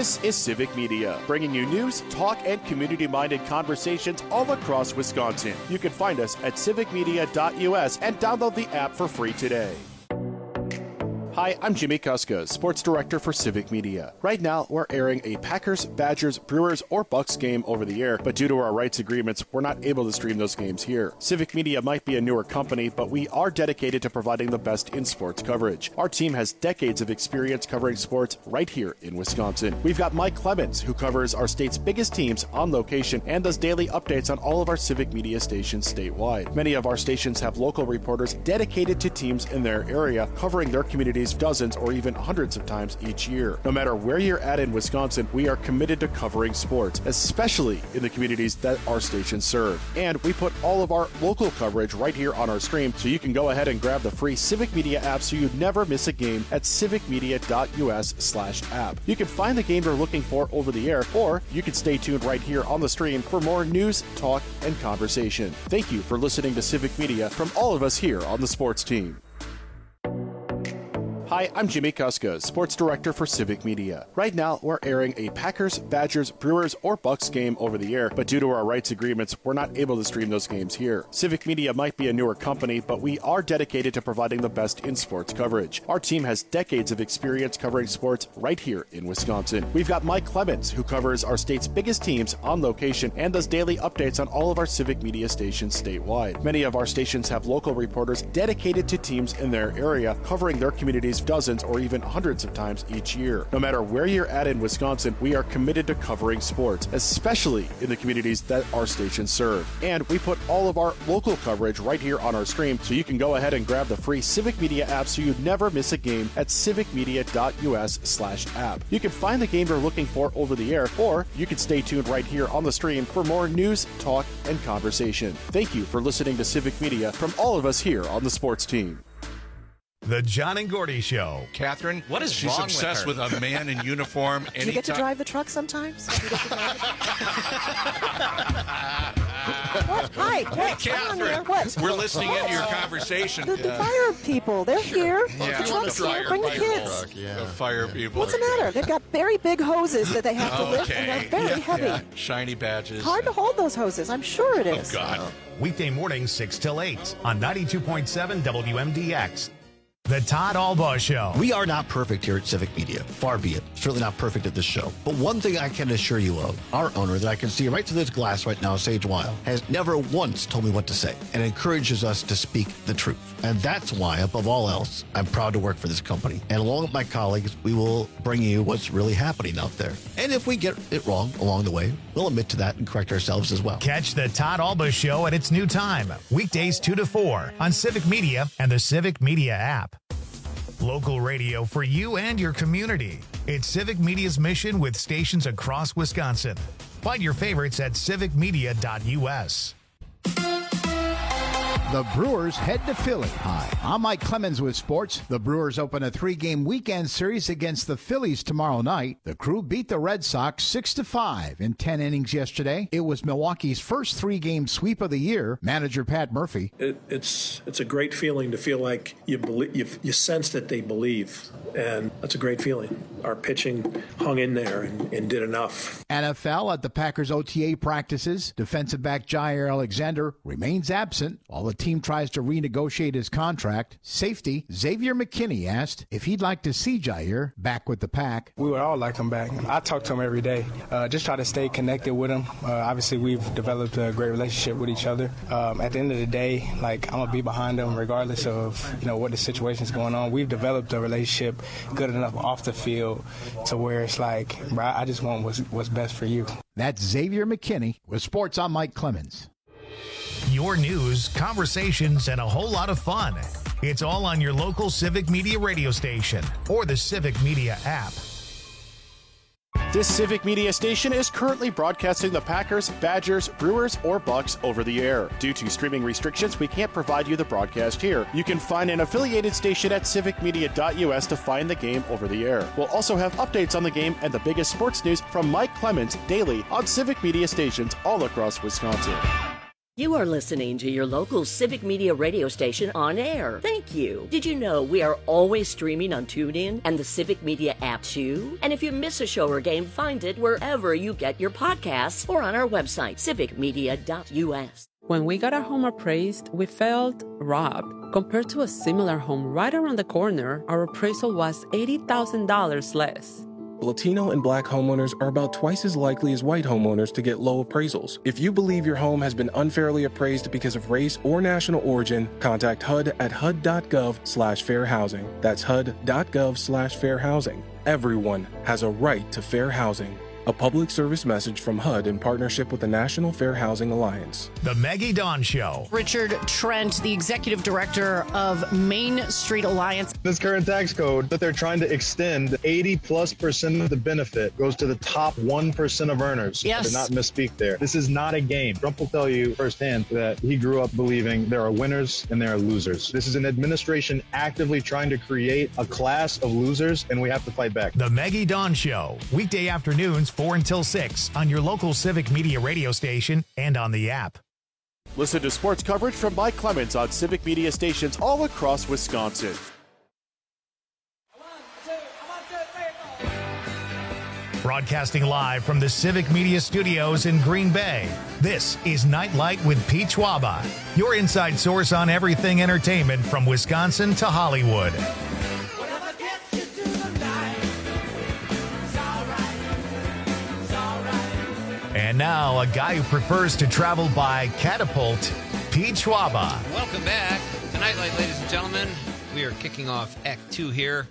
This is Civic Media, bringing you news, talk, and community-minded conversations all across Wisconsin. You can find us at civicmedia.us and download the app for free today. Hi, I'm Jimmy Kuska, Sports Director for Civic Media. Right now, we're airing a Packers, Badgers, Brewers, or Bucks game over the air, but due to our rights agreements, we're not able to stream those games here. Civic Media might be a newer company, but we are dedicated to providing the best in sports coverage. Our team has decades of experience covering sports right here in Wisconsin. We've got Mike Clemens, who covers our state's biggest teams on location and does daily updates on all of our Civic Media stations statewide. Many of our stations have local reporters dedicated to teams in their area, covering their communities dozens or even hundreds of times each year. No matter where you're at in Wisconsin, we are committed to covering sports, especially in the communities that our stations serve. And we put all of our local coverage right here on our stream, so you can go ahead and grab the free Civic Media app so you never miss a game at civicmedia.us/app. You can find the game you're looking for over the air, or you can stay tuned right here on the stream for more news, talk, and conversation. Thank you for listening to Civic Media from all of us here on the sports team. Hi, I'm Jimmy Kuska, Sports Director for Civic Media. Right now, we're airing a Packers, Badgers, Brewers, or Bucks game over the air, but due to our rights agreements, we're not able to stream those games here. Civic Media might be a newer company, but we are dedicated to providing the best in sports coverage. Our team has decades of experience covering sports right here in Wisconsin. We've got Mike Clemens, who covers our state's biggest teams on location and does daily updates on all of our Civic Media stations statewide. Many of our stations have local reporters dedicated to teams in their area, covering their communities dozens or even hundreds of times each year. No matter where you're at in Wisconsin, we are committed to covering sports, especially in the communities that our stations serve. And we put all of our local coverage right here on our stream, so you can go ahead and grab the free Civic Media app so you never miss a game at civicmedia.us/app. You can find the game you're looking for over the air, or you can stay tuned right here on the stream for more news, talk, and conversation. Thank you for listening to Civic Media from all of us here on the sports team. The John and Gordy Show. Catherine, what is she's wrong obsessed with with a man in uniform. Do you get to drive the truck sometimes? Do you get to drive What? Hi, Catherine, what? we're listening into your conversation. The fire people, they're here. Yeah. The truck's here. Bring the kids. The fire people. What's the matter? They've got very big hoses that they have to lift, and they're very heavy. Yeah. Shiny badges. Hard to hold those hoses. I'm sure it is. Oh, God. Weekday mornings 6 till 8 on 92.7 WMDX. The Todd Albaugh Show. We are not perfect here at Civic Media. Far be it. Certainly not perfect at this show. But one thing I can assure you of, our owner that I can see right through this glass right now, Sage Weil, has never once told me what to say and encourages us to speak the truth. And that's why, above all else, I'm proud to work for this company. And along with my colleagues, we will bring you what's really happening out there. And if we get it wrong along the way, we'll admit to that and correct ourselves as well. Catch the Todd Albaugh Show at its new time, weekdays 2 to 4 on Civic Media and the Civic Media app. Local radio for you and your community. It's Civic Media's mission with stations across Wisconsin. Find your favorites at civicmedia.us. The Brewers head to Philly. Hi, I'm Mike Clemens with sports. The Brewers open a 3-game weekend series against the Phillies tomorrow night. The Crew beat the Red Sox 6-5 in 10 innings yesterday. It was Milwaukee's first 3-game sweep of the year. Manager Pat Murphy. It's a great feeling to feel like you sense that they believe, and that's a great feeling. Our pitching hung in there and did enough. NFL at the Packers OTA practices. Defensive back Jair Alexander remains absent while the team tries to renegotiate his contract. Safety Xavier McKinney asked if he'd like to see Jair back with the Pack. We would all like him back. I talk to him every day. Just try to stay connected with him. Obviously, we've developed a great relationship with each other. At the end of the day, I'm gonna be behind him regardless of what the situation's going on. We've developed a relationship good enough off the field to where it's like, bro, I just want what's best for you. That's Xavier McKinney with Sports. I'm Mike Clemens. Your news, conversations, and a whole lot of fun. It's all on your local Civic Media radio station or the Civic Media app. This Civic Media station is currently broadcasting the Packers, Badgers, Brewers, or Bucks over the air. Due to streaming restrictions, we can't provide you the broadcast here. You can find an affiliated station at civicmedia.us to find the game over the air. We'll also have updates on the game and the biggest sports news from Mike Clemens daily on Civic Media stations all across Wisconsin. You are listening to your local Civic Media radio station on air. Thank you. Did you know we are always streaming on TuneIn and the Civic Media app too? And if you miss a show or game, find it wherever you get your podcasts or on our website, civicmedia.us. When we got our home appraised, we felt robbed. Compared to a similar home right around the corner, our appraisal was $80,000 less. Latino and Black homeowners are about twice as likely as white homeowners to get low appraisals. If you believe your home has been unfairly appraised because of race or national origin, contact HUD at HUD.gov/fair housing. That's HUD.gov/fair housing. Everyone has a right to fair housing. A public service message from HUD in partnership with the National Fair Housing Alliance. The Maggie Dawn Show. Richard Trent, the executive director of Main Street Alliance. This current tax code that they're trying to extend, 80+% of the benefit goes to the top 1% of earners. Yes. I did not misspeak there. This is not a game. Trump will tell you firsthand that he grew up believing there are winners and there are losers. This is an administration actively trying to create a class of losers, and we have to fight back. The Maggie Dawn Show. Weekday afternoons, 4 until 6 on your local Civic Media radio station and on the app. Listen to sports coverage from Mike Clemens on Civic Media stations all across Wisconsin. Broadcasting live from the Civic Media studios in Green Bay, this is Nightlight with Pete Schwaba, your inside source on everything entertainment from Wisconsin to Hollywood. And now, a guy who prefers to travel by catapult, Pete Schwaba. Welcome back to Nightlight, ladies and gentlemen. We are kicking off Act 2 here.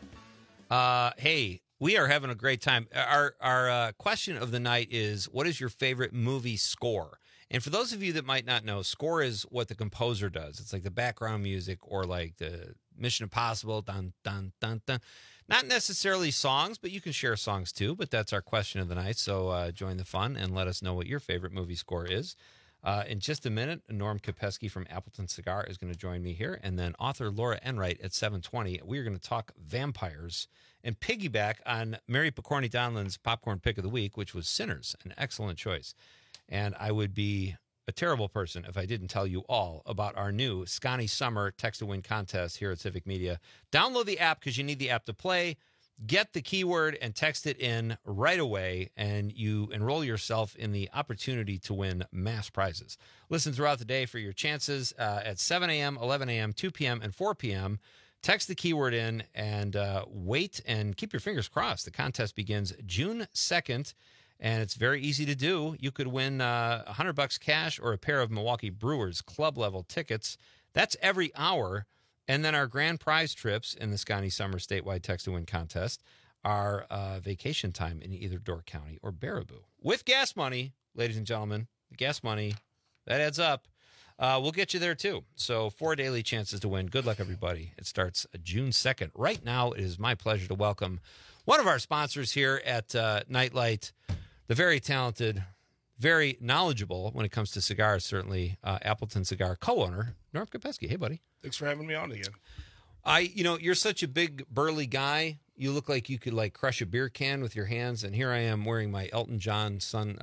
Hey, we are having a great time. Our question of the night is, what is your favorite movie score? And for those of you that might not know, score is what the composer does. It's like the background music or like the Mission Impossible, dun, dun, dun, dun. Not necessarily songs, but you can share songs too. But that's our question of the night. So join the fun and let us know what your favorite movie score is. In just a minute, Norm Kopesky from Appleton Cigar is going to join me here. And then author Laura Enright at 7:20. We are going to talk vampires and piggyback on Mary Picorni Donlan's popcorn pick of the week, which was Sinners, an excellent choice. And I would be a terrible person if I didn't tell you all about our new Scotty Summer Text to Win contest here at Civic Media. Download the app because you need the app to play. Get the keyword and text it in right away, and you enroll yourself in the opportunity to win mass prizes. Listen throughout the day for your chances at 7 a.m., 11 a.m., 2 p.m., and 4 p.m. Text the keyword in and wait and keep your fingers crossed. The contest begins June 2nd. And it's very easy to do. You could win $100 cash or a pair of Milwaukee Brewers club-level tickets. That's every hour. And then our grand prize trips in the Scotty Summer Statewide Text to Win contest are vacation time in either Door County or Baraboo. With gas money, ladies and gentlemen, gas money, that adds up. We'll get you there, too. So 4 daily chances to win. Good luck, everybody. It starts June 2nd. Right now, it is my pleasure to welcome one of our sponsors here at Nightlight, the very talented, very knowledgeable when it comes to cigars, certainly, Appleton Cigar co-owner, Norm Kopesky. Hey, buddy. Thanks for having me on again. You're such a big, burly guy. You look like you could, crush a beer can with your hands, and here I am wearing my Elton John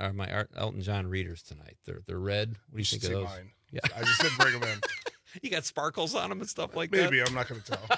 readers tonight. They're red. What do you think of those? Mine. Yeah. I just didn't bring them in. You got sparkles on them and stuff like that? Maybe. I'm not going to tell.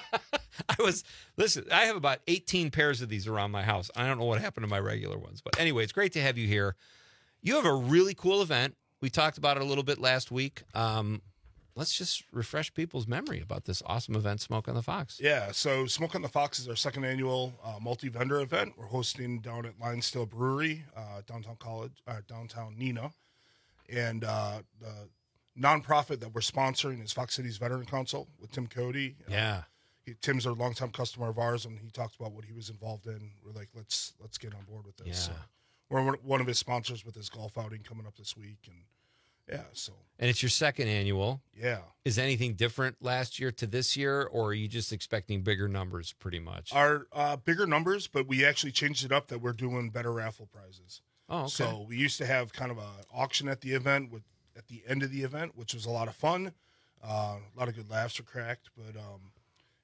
I have about 18 pairs of these around my house. I don't know what happened to my regular ones. But anyway, it's great to have you here. You have a really cool event. We talked about it a little bit last week. Let's just refresh people's memory about this awesome event, Smoke on the Fox. Yeah, so Smoke on the Fox is our second annual multi-vendor event. We're hosting down at Lion Still Brewery, downtown Neenah. And the nonprofit that we're sponsoring is Fox Cities Veteran Council with Tim Cody. Yeah. Tim's a longtime customer of ours, and he talked about what he was involved in. We're like, let's get on board with this. Yeah. So we're one of his sponsors with his golf outing coming up this week, and And it's your second annual. Yeah. Is anything different last year to this year, or are you just expecting bigger numbers pretty much? Our bigger numbers, but we actually changed it up that we're doing better raffle prizes. Oh, okay. So we used to have kind of an auction at the event at the end of the event, which was a lot of fun. A lot of good laughs were cracked, but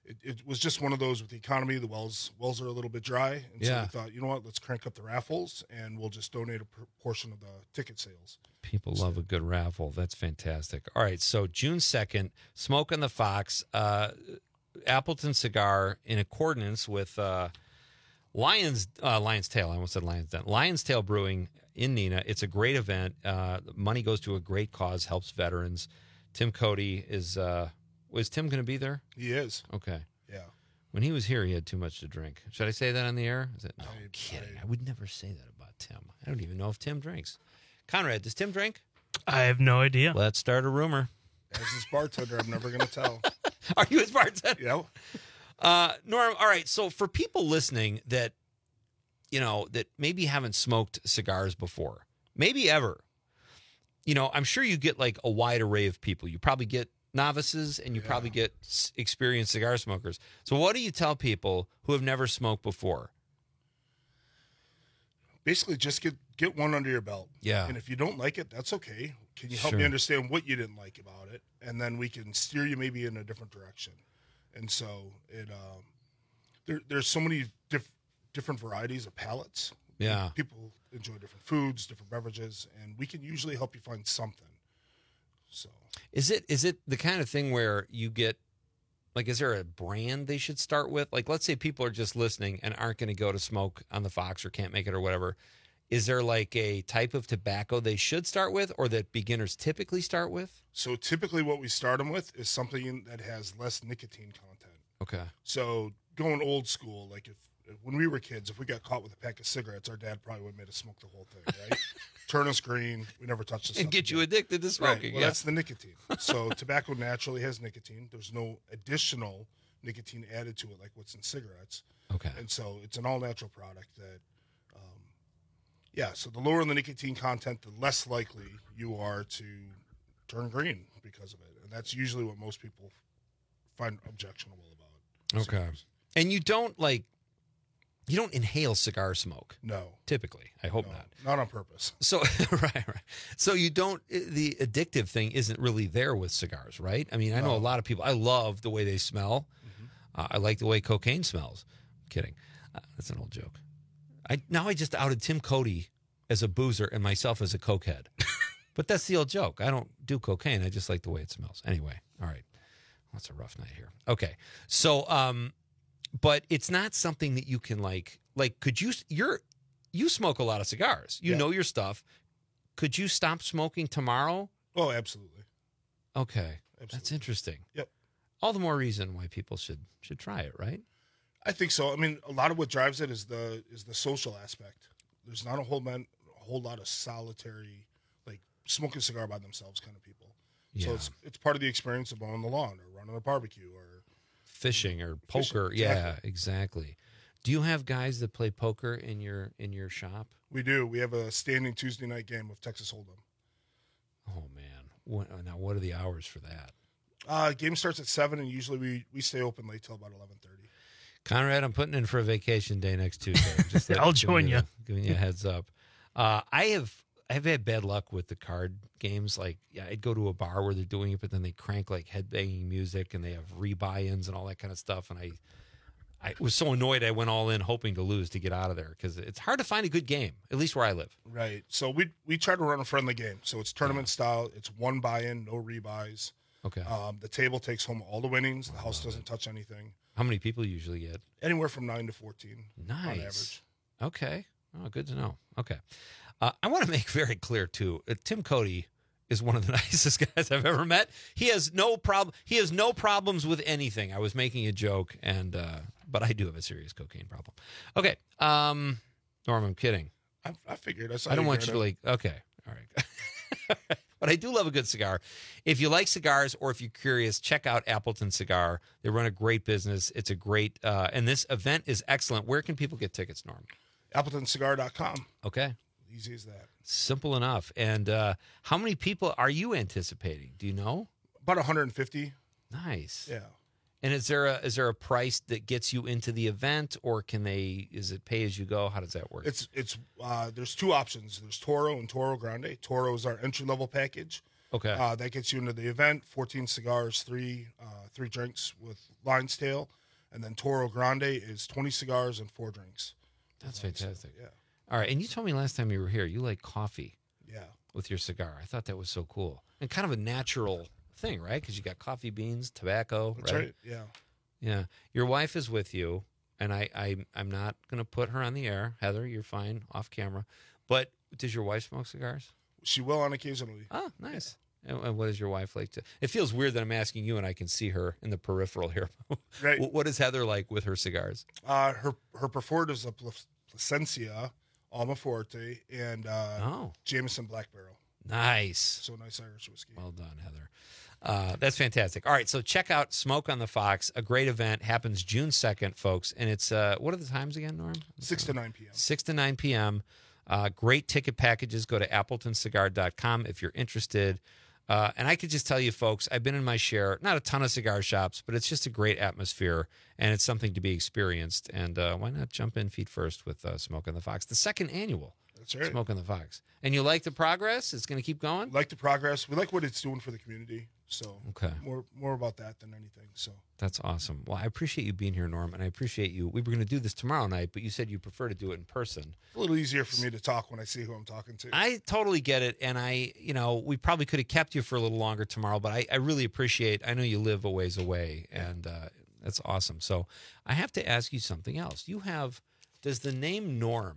it was just one of those with the economy. The wells are a little bit dry, and so Yeah. we thought, you know what, let's crank up the raffles, and we'll just donate a portion of the ticket sales. People love a good raffle. That's fantastic. All right, so June 2nd, Smoke on the Fox, Appleton Cigar, in accordance with Lion's Tail. I almost said Lion's Den. Lion's Tail Brewing in Neenah. It's a great event. Money goes to a great cause, helps veterans. Tim Cody is Tim going to be there? He is. Okay. Yeah. When he was here, he had too much to drink. Should I say that on the air? No, I'm kidding. I would never say that about Tim. I don't even know if Tim drinks. Conrad, does Tim drink? I have no idea. Let's start a rumor. As his bartender, I'm never going to tell. Are you his bartender? Yeah. Norm, all right. So for people listening that, that maybe haven't smoked cigars before, maybe ever, I'm sure you get like a wide array of people. You probably get novices and you probably get experienced cigar smokers. So what do you tell people who have never smoked before? Basically, just get one under your belt. Yeah. And if you don't like it, that's okay. Can you help me Sure. understand what you didn't like about it? And then we can steer you maybe in a different direction. And so there's so many different varieties of palates. Yeah. People enjoy different foods, different beverages, and we can usually help you find something. So Is it the kind of thing where you get, like, is there a brand they should start with? Like, let's say people are just listening and aren't going to go to Smoke on the Fox or can't make it or whatever. Is there like a type of tobacco they should start with or that beginners typically start with? So typically what we start them with is something that has less nicotine content. Okay. So going old school, like if when we were kids, if we got caught with a pack of cigarettes, our dad probably would have made us smoke the whole thing, right? Turn us green. We never touched the And get you addicted to smoking. Right. Well, that's the nicotine. So tobacco naturally has nicotine. There's no additional nicotine added to it like what's in cigarettes. Okay. And so it's an all-natural product that, so the lower the nicotine content, the less likely you are to turn green because of it. And that's usually what most people find objectionable about. Okay. And you don't inhale cigar smoke. No. Typically. I hope not. Not on purpose. So, right. So the addictive thing isn't really there with cigars, right? I mean, I know a lot of people, I love the way they smell. I like the way cocaine smells. I'm kidding. That's an old joke. I just outed Tim Cody as a boozer and myself as a cokehead. But that's the old joke. I don't do cocaine. I just like the way it smells. Anyway, all right. That's a rough night here. Okay. So, but it's not something that you can could you smoke a lot of cigars. You know your stuff. Could you stop smoking tomorrow? Oh, absolutely. Okay. Absolutely. That's interesting. Yep. All the more reason why people should try it, right? I think so. I mean, a lot of what drives it is the social aspect. There's not a whole lot of solitary, like smoking a cigar by themselves kind of people. So it's part of the experience of mowing the lawn or running a barbecue or fishing or poker. Fishing, Yeah, exactly. Do you have guys that play poker in your shop? We do. We have a standing Tuesday night game of Texas Hold'em. Oh man! What are the hours for that? Game starts at 7, and usually we stay open late till about 11:30. Conrad, I'm putting in for a vacation day next Tuesday. Just I'll join you. Giving you a heads up. I've had bad luck with the card games. Like, I'd go to a bar where they're doing it, but then they crank like headbanging music and they have rebuy-ins and all that kind of stuff. And I was so annoyed I went all in hoping to lose to get out of there because it's hard to find a good game, at least where I live. Right. So we try to run a friendly game. So it's tournament style. It's one buy-in, no rebuys. Okay. The table takes home all the winnings. The house doesn't touch anything. How many people usually get? Anywhere from 9 to 14 Nice. on average. Okay. Oh, good to know. Okay. I want to make very clear, too, Tim Cody is one of the nicest guys I've ever met. He has no problem. He has no problems with anything. I was making a joke, but I do have a serious cocaine problem. Okay. Norm, I'm kidding. I figured. I don't want you to okay. All right. But I do love a good cigar. If you like cigars or if you're curious, check out Appleton Cigar. They run a great business. It's a great, and this event is excellent. Where can people get tickets, Norm? AppletonCigar.com. Okay. Easy as that. Simple enough. And how many people are you anticipating? Do you know? About 150. Nice. Yeah. And is there a price that gets you into the event, or is it pay as you go? How does that work? It's there's two options. There's Toro and Toro Grande. Toro is our entry level package. Okay. That gets you into the event. 14 cigars, 3 3 drinks with Lion's Tail. And then Toro Grande is 20 cigars and 4 drinks. That's fantastic. Yeah. All right. And you told me last time you were here, you like coffee. Yeah. With your cigar. I thought that was so cool. And kind of a natural thing, right? Because you got coffee beans, tobacco, That's right. Yeah. Yeah. Your wife is with you, and I'm not going to put her on the air. Heather, you're fine off camera. But does your wife smoke cigars? She will on occasionally. Oh, nice. And what does your wife like to? It feels weird that I'm asking you and I can see her in the peripheral here. Right. What is Heather like with her cigars? Her preferred is a Plasencia, Alma Forte, and Jameson Black Barrel. Nice. So nice Irish whiskey. Well done, Heather. That's fantastic. All right, so check out Smoke on the Fox, a great event. Happens June 2nd, folks. And it's, what are the times again, Norm? 6 to 9 p.m. 6 to 9 p.m. Great ticket packages. Go to appletoncigar.com if you're interested. And I could just tell you, folks, I've been in my share, not a ton of cigar shops, but it's just a great atmosphere, and it's something to be experienced. And why not jump in feet first with Smoke on the Fox, the 2nd annual That's right. Smoke on the Fox. And you like the progress? It's going to keep going? We like the progress. We like what it's doing for the community. So okay. more about that than anything. So that's awesome. Well, I appreciate you being here, Norm, and I appreciate you. We were going to do this tomorrow night, but you said you prefer to do it in person. A little easier for me to talk when I see who I'm talking to. I totally get it, and we probably could have kept you for a little longer tomorrow, but I really appreciate. I know you live a ways away, and that's awesome. So I have to ask you something else. Does the name Norm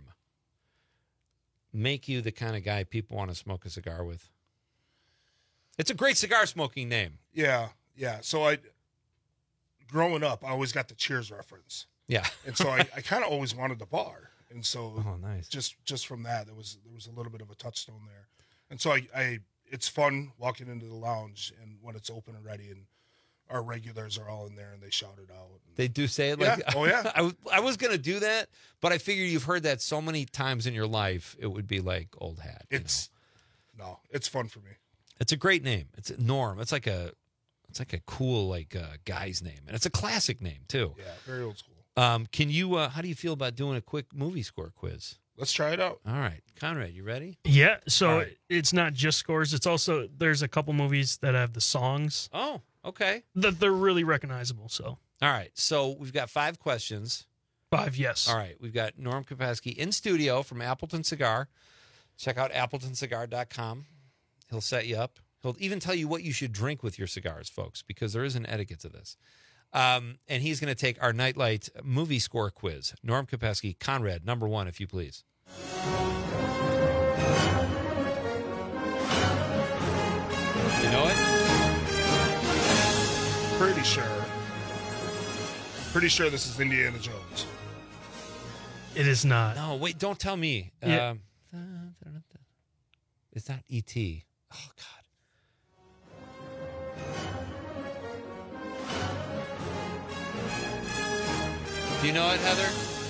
make you the kind of guy people want to smoke a cigar with? It's a great cigar smoking name. Yeah. So growing up, I always got the Cheers reference. Yeah. And so I kind of always wanted the bar. And so nice. Just from that, there was a little bit of a touchstone there. And so it's fun walking into the lounge and when it's open and ready, and our regulars are all in there and they shout it out. They do say it like that? Oh, yeah. I was going to do that, but I figured you've heard that so many times in your life, it would be like old hat. It's fun for me. It's a great name. It's Norm. It's like a cool guy's name, and it's a classic name too. Yeah, very old school. Can you? How do you feel about doing a quick movie score quiz? Let's try it out. All right, Conrad, you ready? Yeah. So it's not just scores. It's also there's a couple movies that have the songs. Oh, okay. That they're really recognizable. So. All right. So we've got 5 questions. 5, yes. All right. We've got Norm Kopasky in studio from Appleton Cigar. Check out appletoncigar.com. He'll set you up. He'll even tell you what you should drink with your cigars, folks, because there is an etiquette to this. And he's going to take our Nightlight movie score quiz. Norm Kopasky, Conrad, number 1, if you please. You know it? Pretty sure this is Indiana Jones. It is not. No, wait, don't tell me. Yeah. It's not E.T. Oh, God. Do you know it, Heather?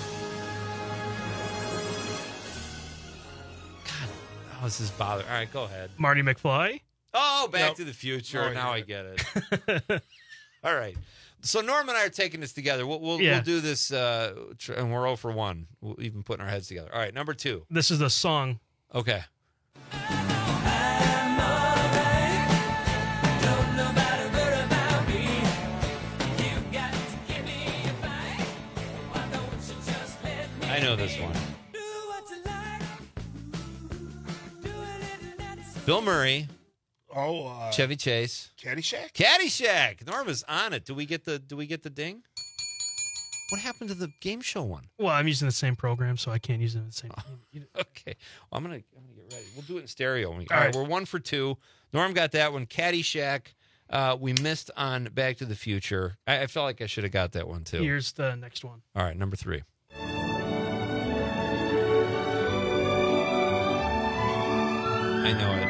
God, oh, this is bothering. All right, go ahead. Marty McFly? Oh, Back to the Future. Now I get it. All right. So Norm and I are taking this together. We'll do this, and we're 0 for 1. We'll even putting our heads together. All right, number 2. This is the song. Okay. I know this one. Bill Murray. Oh, Chevy Chase. Caddyshack? Caddyshack. Norm is on it. Do we get the ding? What happened to the game show one? Well, I'm using the same program, so I can't use it in the same. Okay. Well, I'm gonna get ready. We'll do it in stereo. All right, we're 1 for 2. Norm got that one. Caddyshack. We missed on Back to the Future. I felt like I should have got that one too. Here's the next one. All right, number 3. I know it.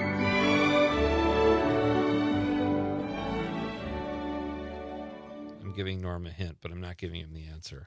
I'm giving Norm a hint, but I'm not giving him the answer.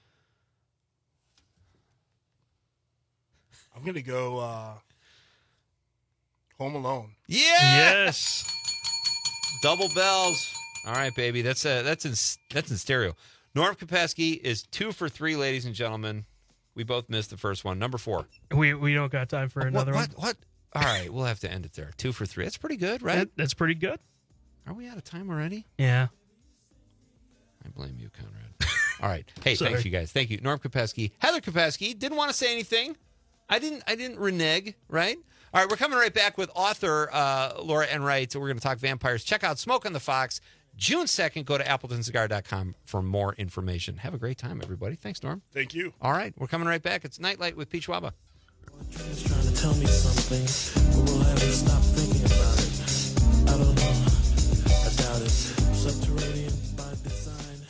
I'm going to go Home Alone. Yeah! Yes! Double bells. All right, baby. That's in stereo. Norm Kopasky is 2 for 3, ladies and gentlemen. We both missed the first one. Number 4. We don't got time for another one. What? All right, we'll have to end it there. 2 for 3. That's pretty good, right? That's pretty good. Are we out of time already? Yeah. I blame you, Conrad. All right. Hey, Sorry. thanks, you guys. Thank you. Norm Kopesky. Heather Kopesky didn't want to say anything. I didn't renege, right? All right, we're coming right back with author Laura Enright. We're going to talk vampires. Check out Smoke on the Fox. June 2nd, go to appletoncigar.com for more information. Have a great time, everybody. Thanks, Norm. Thank you. All right, we're coming right back. It's Nightlight with Pete Schwaba. Trying to tell me something, but will I ever stop thinking about it? I don't know. I doubt it. Subterranean by design.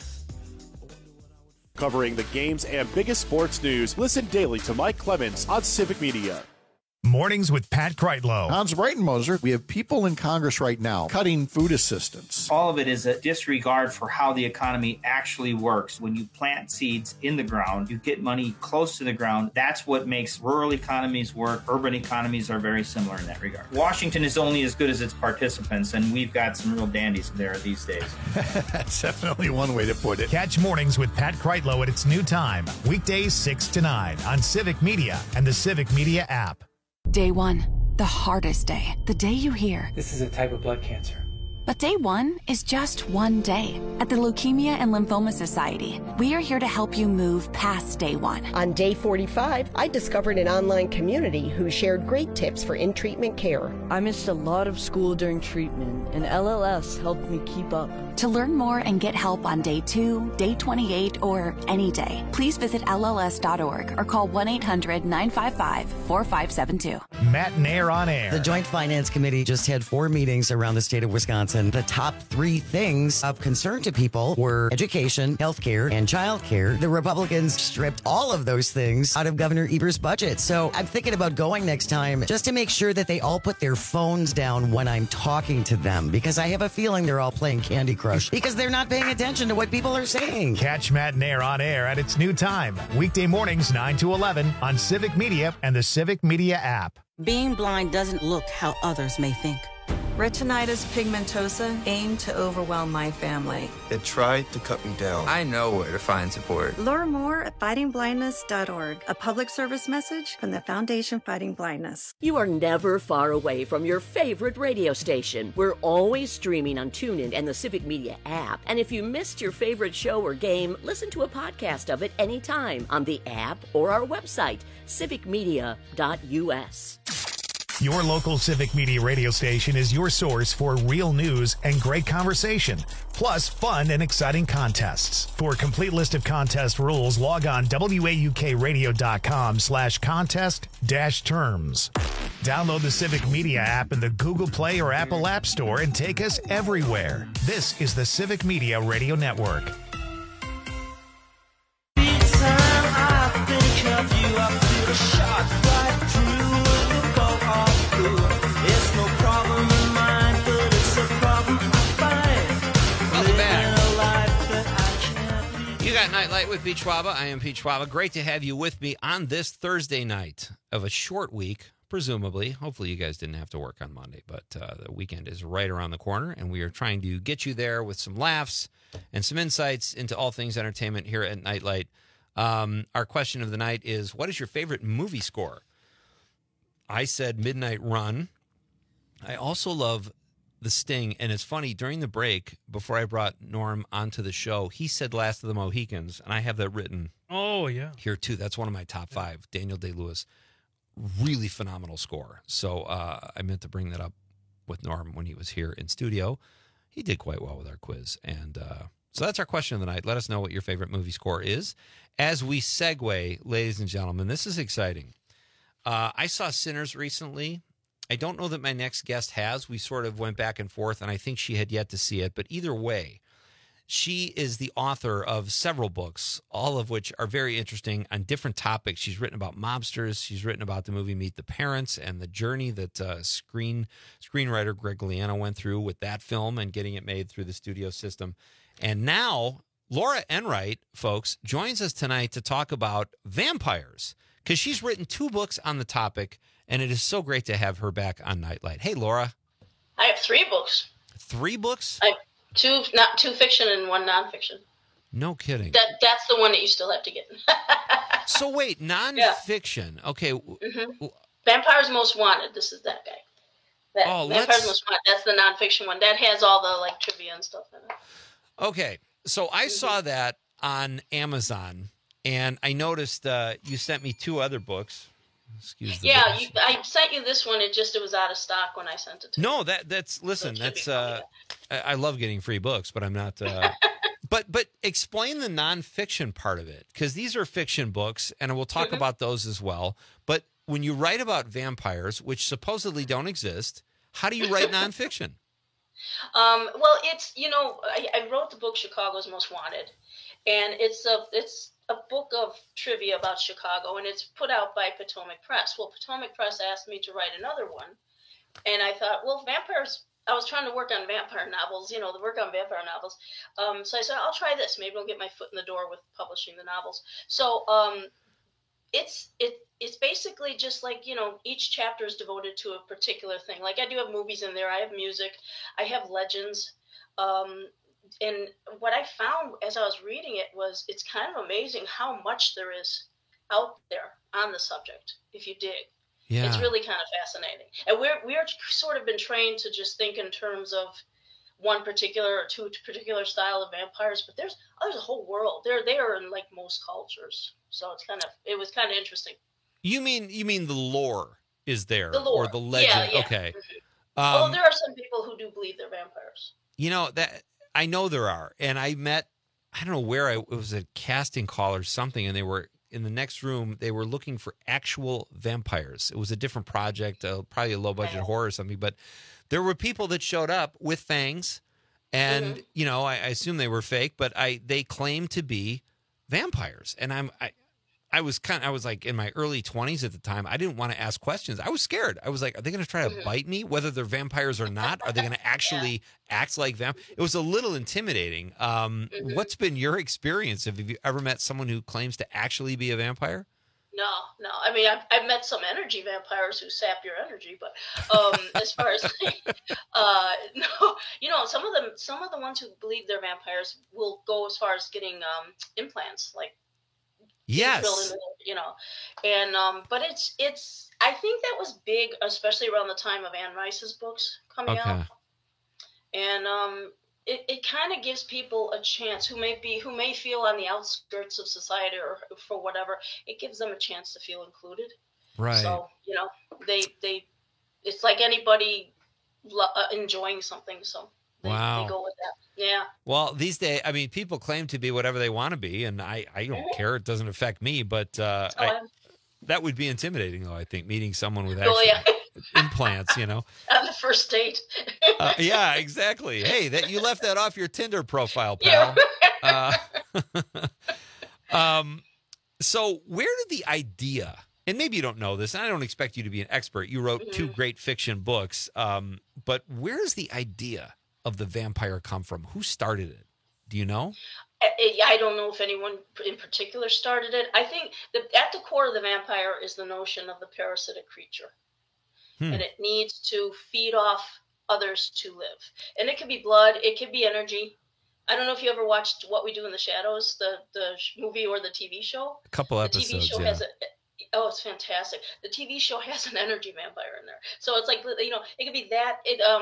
Covering the games and biggest sports news, listen daily to Mike Clemens on Civic Media. Mornings with Pat Kreitlow. Hans Breitenmoser, we have people in Congress right now cutting food assistance. All of it is a disregard for how the economy actually works. When you plant seeds in the ground, you get money close to the ground. That's what makes rural economies work. Urban economies are very similar in that regard. Washington is only as good as its participants, and we've got some real dandies there these days. That's definitely one way to put it. Catch Mornings with Pat Kreitlow at its new time, weekdays 6 to 9 on Civic Media and the Civic Media app. Day one, the hardest day. The day you hear, this is a type of blood cancer. But day one is just one day. At the Leukemia and Lymphoma Society, we are here to help you move past day one. On day 45, I discovered an online community who shared great tips for in-treatment care. I missed a lot of school during treatment, and LLS helped me keep up. To learn more and get help on day 2, day 28, or any day, please visit LLS.org or call 1-800-955-4572. Matt Nair on air. The Joint Finance Committee just had 4 meetings around the state of Wisconsin. The top 3 things of concern to people were education, healthcare, and childcare. The Republicans stripped all of those things out of Governor Evers' budget. So I'm thinking about going next time just to make sure that they all put their phones down when I'm talking to them, because I have a feeling they're all playing Candy Crush because they're not paying attention to what people are saying. Catch Matt Nair on air at its new time, weekday mornings 9 to 11 on Civic Media and the Civic Media app. Being blind doesn't look how others may think. Retinitis pigmentosa aimed to overwhelm my family. It tried to cut me down. I know where to find support. Learn more at fightingblindness.org, a public service message from the Foundation Fighting Blindness. You are never far away from your favorite radio station. We're always streaming on TuneIn and the Civic Media app. And if you missed your favorite show or game, listen to a podcast of it anytime on the app or our website, civicmedia.us. Your local Civic Media radio station is your source for real news and great conversation, plus fun and exciting contests. For a complete list of contest rules, log on waukradio.com/contest-terms. Download the Civic Media app in the Google Play or Apple App Store and take us everywhere. This is the Civic Media Radio Network. It's no problem in mine, but it's a problem I find. Welcome back. You got Nightlight with Pete Schwaba. I am Pete Schwaba. Great to have you with me on this Thursday night of a short week, presumably. Hopefully you guys didn't have to work on Monday, but the weekend is right around the corner, and we are trying to get you there with some laughs and some insights into all things entertainment here at Nightlight. Our question of the night is, what is your favorite movie score? I said Midnight Run. I also love The Sting. And it's funny, during the break, before I brought Norm onto the show, he said Last of the Mohicans, and I have that written here too. That's one of my top 5. Daniel Day-Lewis. Really phenomenal score. So I meant to bring that up with Norm when he was here in studio. He did quite well with our quiz. And so that's our question of the night. Let us know what your favorite movie score is. As we segue, ladies and gentlemen, this is exciting. I saw Sinners recently. I don't know that my next guest has. We sort of went back and forth, and I think she had yet to see it. But either way, she is the author of several books, all of which are very interesting on different topics. She's written about mobsters. She's written about the movie Meet the Parents and the journey that screenwriter Greg Gliano went through with that film and getting it made through the studio system. And now Laura Enright, folks, joins us tonight to talk about vampires, because she's written 2 books on the topic, and it is so great to have her back on Nightlight. Hey, Laura. I have 3 books. 3 books? I have 2 fiction and 1 nonfiction. No kidding. That's the one that you still have to get. So wait, nonfiction. Yeah. Okay. Mm-hmm. Vampires Most Wanted. This is that guy. Vampires Most Wanted. That's the nonfiction one. That has all the trivia and stuff in it. Okay. So I saw that on Amazon, and I noticed you sent me 2 other books. Excuse me. Yeah, I sent you this one. It was out of stock when I sent it to you. No, that's listen. That's I love getting free books, but I'm not. But explain the nonfiction part of it, because these are fiction books, and we'll talk about those as well. But when you write about vampires, which supposedly don't exist, how do you write nonfiction? Well, it's I wrote the book Chicago's Most Wanted, and it's a book of trivia about Chicago, and it's put out by Potomac Press. Well, Potomac Press asked me to write another one, and I thought, well, vampires. I was trying to work on vampire novels, the work on vampire novels. So I said, I'll try this. Maybe I'll get my foot in the door with publishing the novels. So it's basically just like, each chapter is devoted to a particular thing. Like I do have movies in there. I have music. I have legends. And what I found as I was reading it was it's kind of amazing how much there is out there on the subject, if you dig. Yeah. It's really kind of fascinating. And we're sort of been trained to just think in terms of one particular or 2 particular style of vampires, but there's a whole world. They are in like most cultures. So it was kind of interesting. You mean the lore is there, the lore, or the legend? Yeah. Okay. Well, there are some people who do believe they're vampires. That I know there are, and I met, I don't know where it was a casting call or something, and they were in the next room. They were looking for actual vampires. It was a different project, probably a low budget horror or something, but there were people that showed up with fangs, and I assume they were fake, but they claimed to be vampires, and I was like in my early 20s at the time. I didn't want to ask questions. I was scared. I was like, are they going to try to bite me, whether they're vampires or not? Are they going to actually act like vampires? It was a little intimidating. What's been your experience? Have you ever met someone who claims to actually be a vampire? No. I mean, I've met some energy vampires who sap your energy, but as far as no, some of the ones who believe they're vampires will go as far as getting implants, like. Yes. And but it's I think that was big, especially around the time of Anne Rice's books coming out. And it kind of gives people a chance who may feel on the outskirts of society or for whatever. It gives them a chance to feel included. Right. So they it's like anybody enjoying something. So they go with that. Yeah. Well, these days, I mean, people claim to be whatever they want to be, and I don't care. It doesn't affect me, but that would be intimidating, though, I think, meeting someone with actual implants, On the first date. Yeah, exactly. Hey, you left that off your Tinder profile, pal. So where did the idea, and maybe you don't know this, and I don't expect you to be an expert. You wrote 2 great fiction books, but where does the idea of the vampire come from? Who started it? Do you know? I don't know if anyone in particular started it. I think at the core of the vampire is the notion of the parasitic creature. And it needs to feed off others to live. And it could be blood. It could be energy. I don't know if you ever watched What We Do in the Shadows, the movie or the TV show. A couple episodes, the TV show has it's fantastic. The TV show has an energy vampire in there. So it's like, it could be that.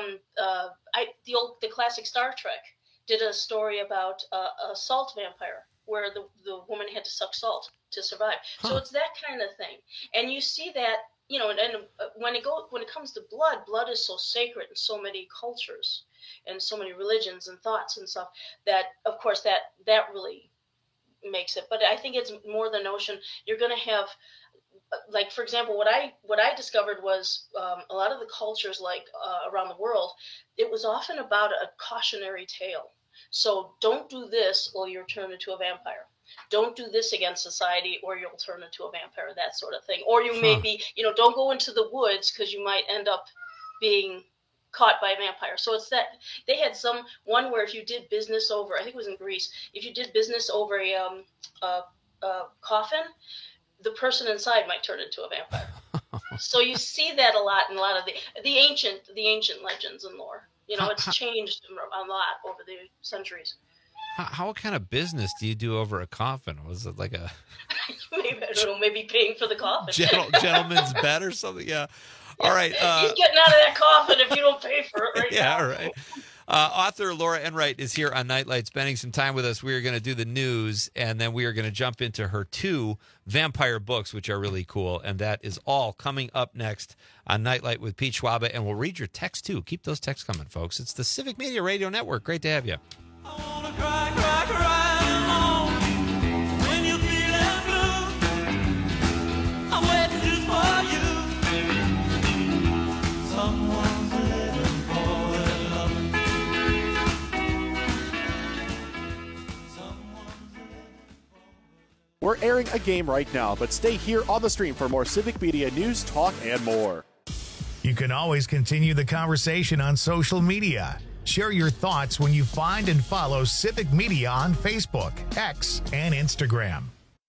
The classic Star Trek did a story about a salt vampire where the woman had to suck salt to survive. So it's that kind of thing. And you see that, and when it comes to blood is so sacred in so many cultures and so many religions and thoughts and stuff that, of course, that really makes it. But I think it's more the notion you're going to have, like, for example, what I discovered was a lot of the cultures, like around the world, it was often about a cautionary tale. So don't do this or you'll turn into a vampire. Don't do this against society or you'll turn into a vampire, that sort of thing. Or you may be, don't go into the woods because you might end up being caught by a vampire. So it's that they had one where if you did business over, I think it was in Greece, if you did business over a coffin, the person inside might turn into a vampire. So you see that a lot in a lot of the ancient legends and lore. It's changed a lot over the centuries. What kind of business do you do over a coffin? Was it like a maybe paying for the coffin? Gentleman's bet or something? Yeah. All right. He's getting out of that coffin if you don't pay for it right now. Yeah, right. Author Laura Enright is here on Nightlight spending some time with us. We are going to do the news, and then we are going to jump into her 2 vampire books, which are really cool. And that is all coming up next on Nightlight with Pete Schwaba. And we'll read your texts, too. Keep those texts coming, folks. It's the Civic Media Radio Network. Great to have you. We're airing a game right now, but stay here on the stream for more Civic Media news, talk, and more. You can always continue the conversation on social media. Share your thoughts when you find and follow Civic Media on Facebook, X, and Instagram.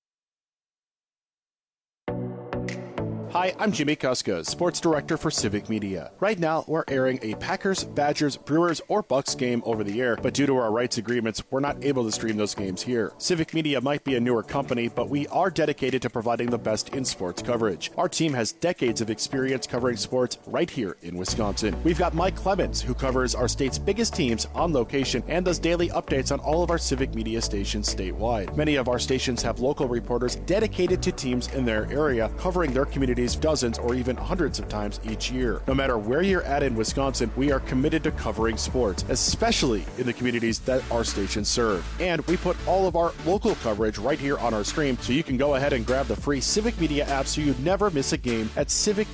Hi, I'm Jimmy Kuska, Sports Director for Civic Media. Right now, we're airing a Packers, Badgers, Brewers, or Bucks game over the air, but due to our rights agreements, we're not able to stream those games here. Civic Media might be a newer company, but we are dedicated to providing the best in sports coverage. Our team has decades of experience covering sports right here in Wisconsin. We've got Mike Clemens, who covers our state's biggest teams on location and does daily updates on all of our Civic Media stations statewide. Many of our stations have local reporters dedicated to teams in their area, covering their communities dozens or even hundreds of times each year. No matter where you're at in Wisconsin, we are committed to covering sports, especially in the communities that our stations serve. And we put all of our local coverage right here on our stream, so you can go ahead and grab the free Civic Media app so you never miss a game at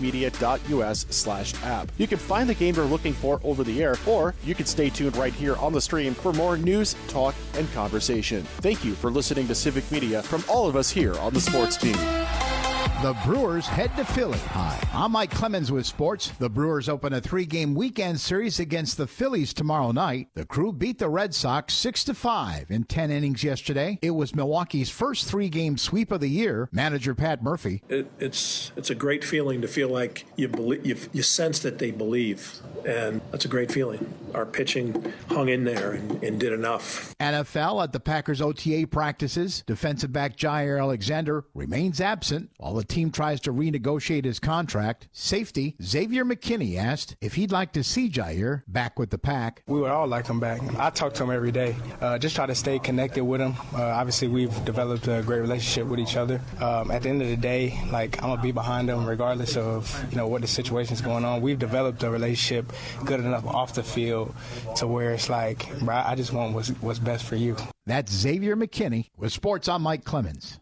civicmedia.us/app. You can find the game you're looking for over the air, or you can stay tuned right here on the stream for more news, talk, and conversation. Thank you for listening to Civic Media from all of us here on the sports team. The Brewers head to Philly. Hi, I'm Mike Clemens with sports. The Brewers open a 3-game weekend series against the Phillies tomorrow night. The Crew beat the Red Sox 6-5 in 10 innings yesterday. It was Milwaukee's first 3-game sweep of the year. Manager Pat Murphy. It's a great feeling to feel like you sense that they believe, and that's a great feeling. Our pitching hung in there and did enough. NFL at the Packers OTA practices. Defensive back Jair Alexander remains absent while the team tries to renegotiate his contract. Safety Xavier McKinney asked if he'd like to see Jair back with the Pack. We would all like him back. I talk to him every day. Just try to stay connected with him. Obviously, we've developed a great relationship with each other. At the end of the day, I'm gonna be behind him regardless of what the situation's going on. We've developed a relationship good enough off the field to where it's like, bro, I just want what's best for you. That's Xavier McKinney with sports. I'm Mike Clemens.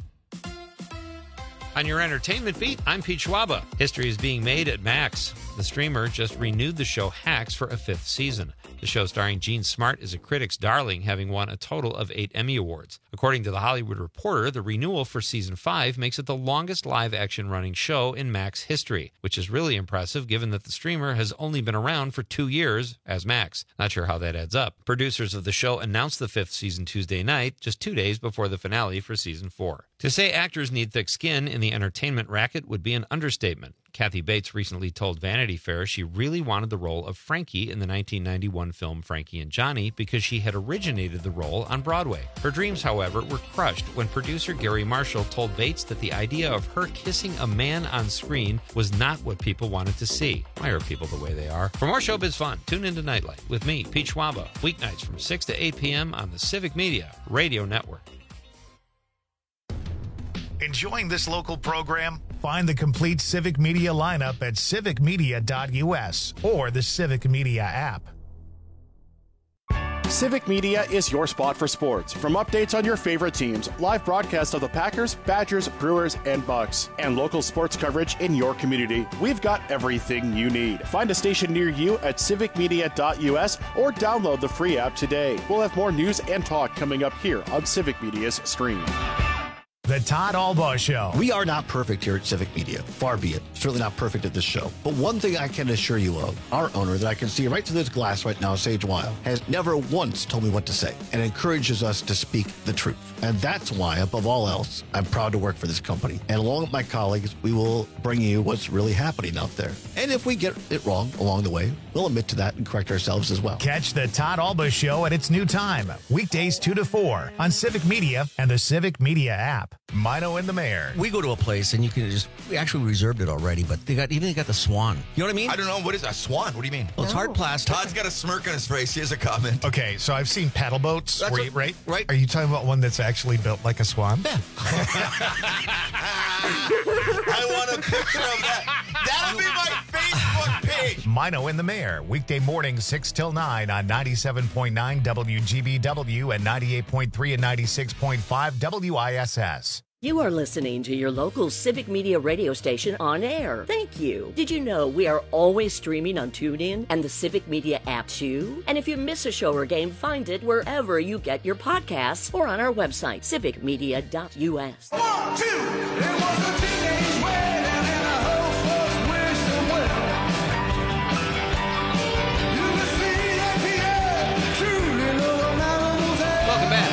On your entertainment beat, I'm Pete Schwaba. History is being made at Max. The streamer just renewed the show Hacks for a 5th season. The show starring Gene Smart is a critic's darling, having won a total of 8 Emmy Awards. According to The Hollywood Reporter, the renewal for Season 5 makes it the longest live-action running show in Max history, which is really impressive given that the streamer has only been around for 2 years as Max. Not sure how that adds up. Producers of the show announced the 5th season Tuesday night, just 2 days before the finale for Season 4. To say actors need thick skin in the entertainment racket would be an understatement. Kathy Bates recently told Vanity Fair she really wanted the role of Frankie in the 1991 film Frankie and Johnny because she had originated the role on Broadway. Her dreams, however, were crushed when producer Gary Marshall told Bates that the idea of her kissing a man on screen was not what people wanted to see. Why are people the way they are? For more showbiz fun, tune into Nightlight with me, Pete Schwaba, weeknights from 6 to 8 p.m. on the Civic Media Radio Network. Enjoying this local program? Find the complete Civic Media lineup at civicmedia.us or the Civic Media app. Civic Media is your spot for sports. From updates on your favorite teams, live broadcasts of the Packers, Badgers, Brewers, and Bucks, and local sports coverage in your community, we've got everything you need. Find a station near you at civicmedia.us or download the free app today. We'll have more news and talk coming up here on Civic Media's stream. The Todd Albaugh Show. We are not perfect here at Civic Media. Far be it. Certainly not perfect at this show. But one thing I can assure you of, our owner that I can see right through this glass right now, Sage Weil, has never once told me what to say and encourages us to speak the truth. And that's why, above all else, I'm proud to work for this company. And along with my colleagues, we will bring you what's really happening out there. And if we get it wrong along the way, we'll admit to that and correct ourselves as well. Catch the Todd Albaugh Show at its new time, weekdays 2 to 4 on Civic Media and the Civic Media app. Mino and the Mayor. We go to a place and we actually reserved it already, but they got the swan. You know what I mean? I don't know. What is a swan? What do you mean? Well, it's hard plastic. Todd's got a smirk on his face. Here's a comment. Okay, so I've seen paddle boats. Right? Are you talking about one that's actually built like a swan? Yeah. I want a picture of that. That'll be my Facebook page. Mino and the Mayor, weekday mornings 6 till 9 on 97.9 WGBW and 98.3 and 96.5 WISS. You are listening to your local Civic Media radio station on air. Thank you. Did you know we are always streaming on TuneIn and the Civic Media app too? And if you miss a show or game, find it wherever you get your podcasts or on our website, civicmedia.us. 1, 2, it was a teenage wedding and I hope folks wish them well. You can see that Pierre truly knows what animals are. Welcome back.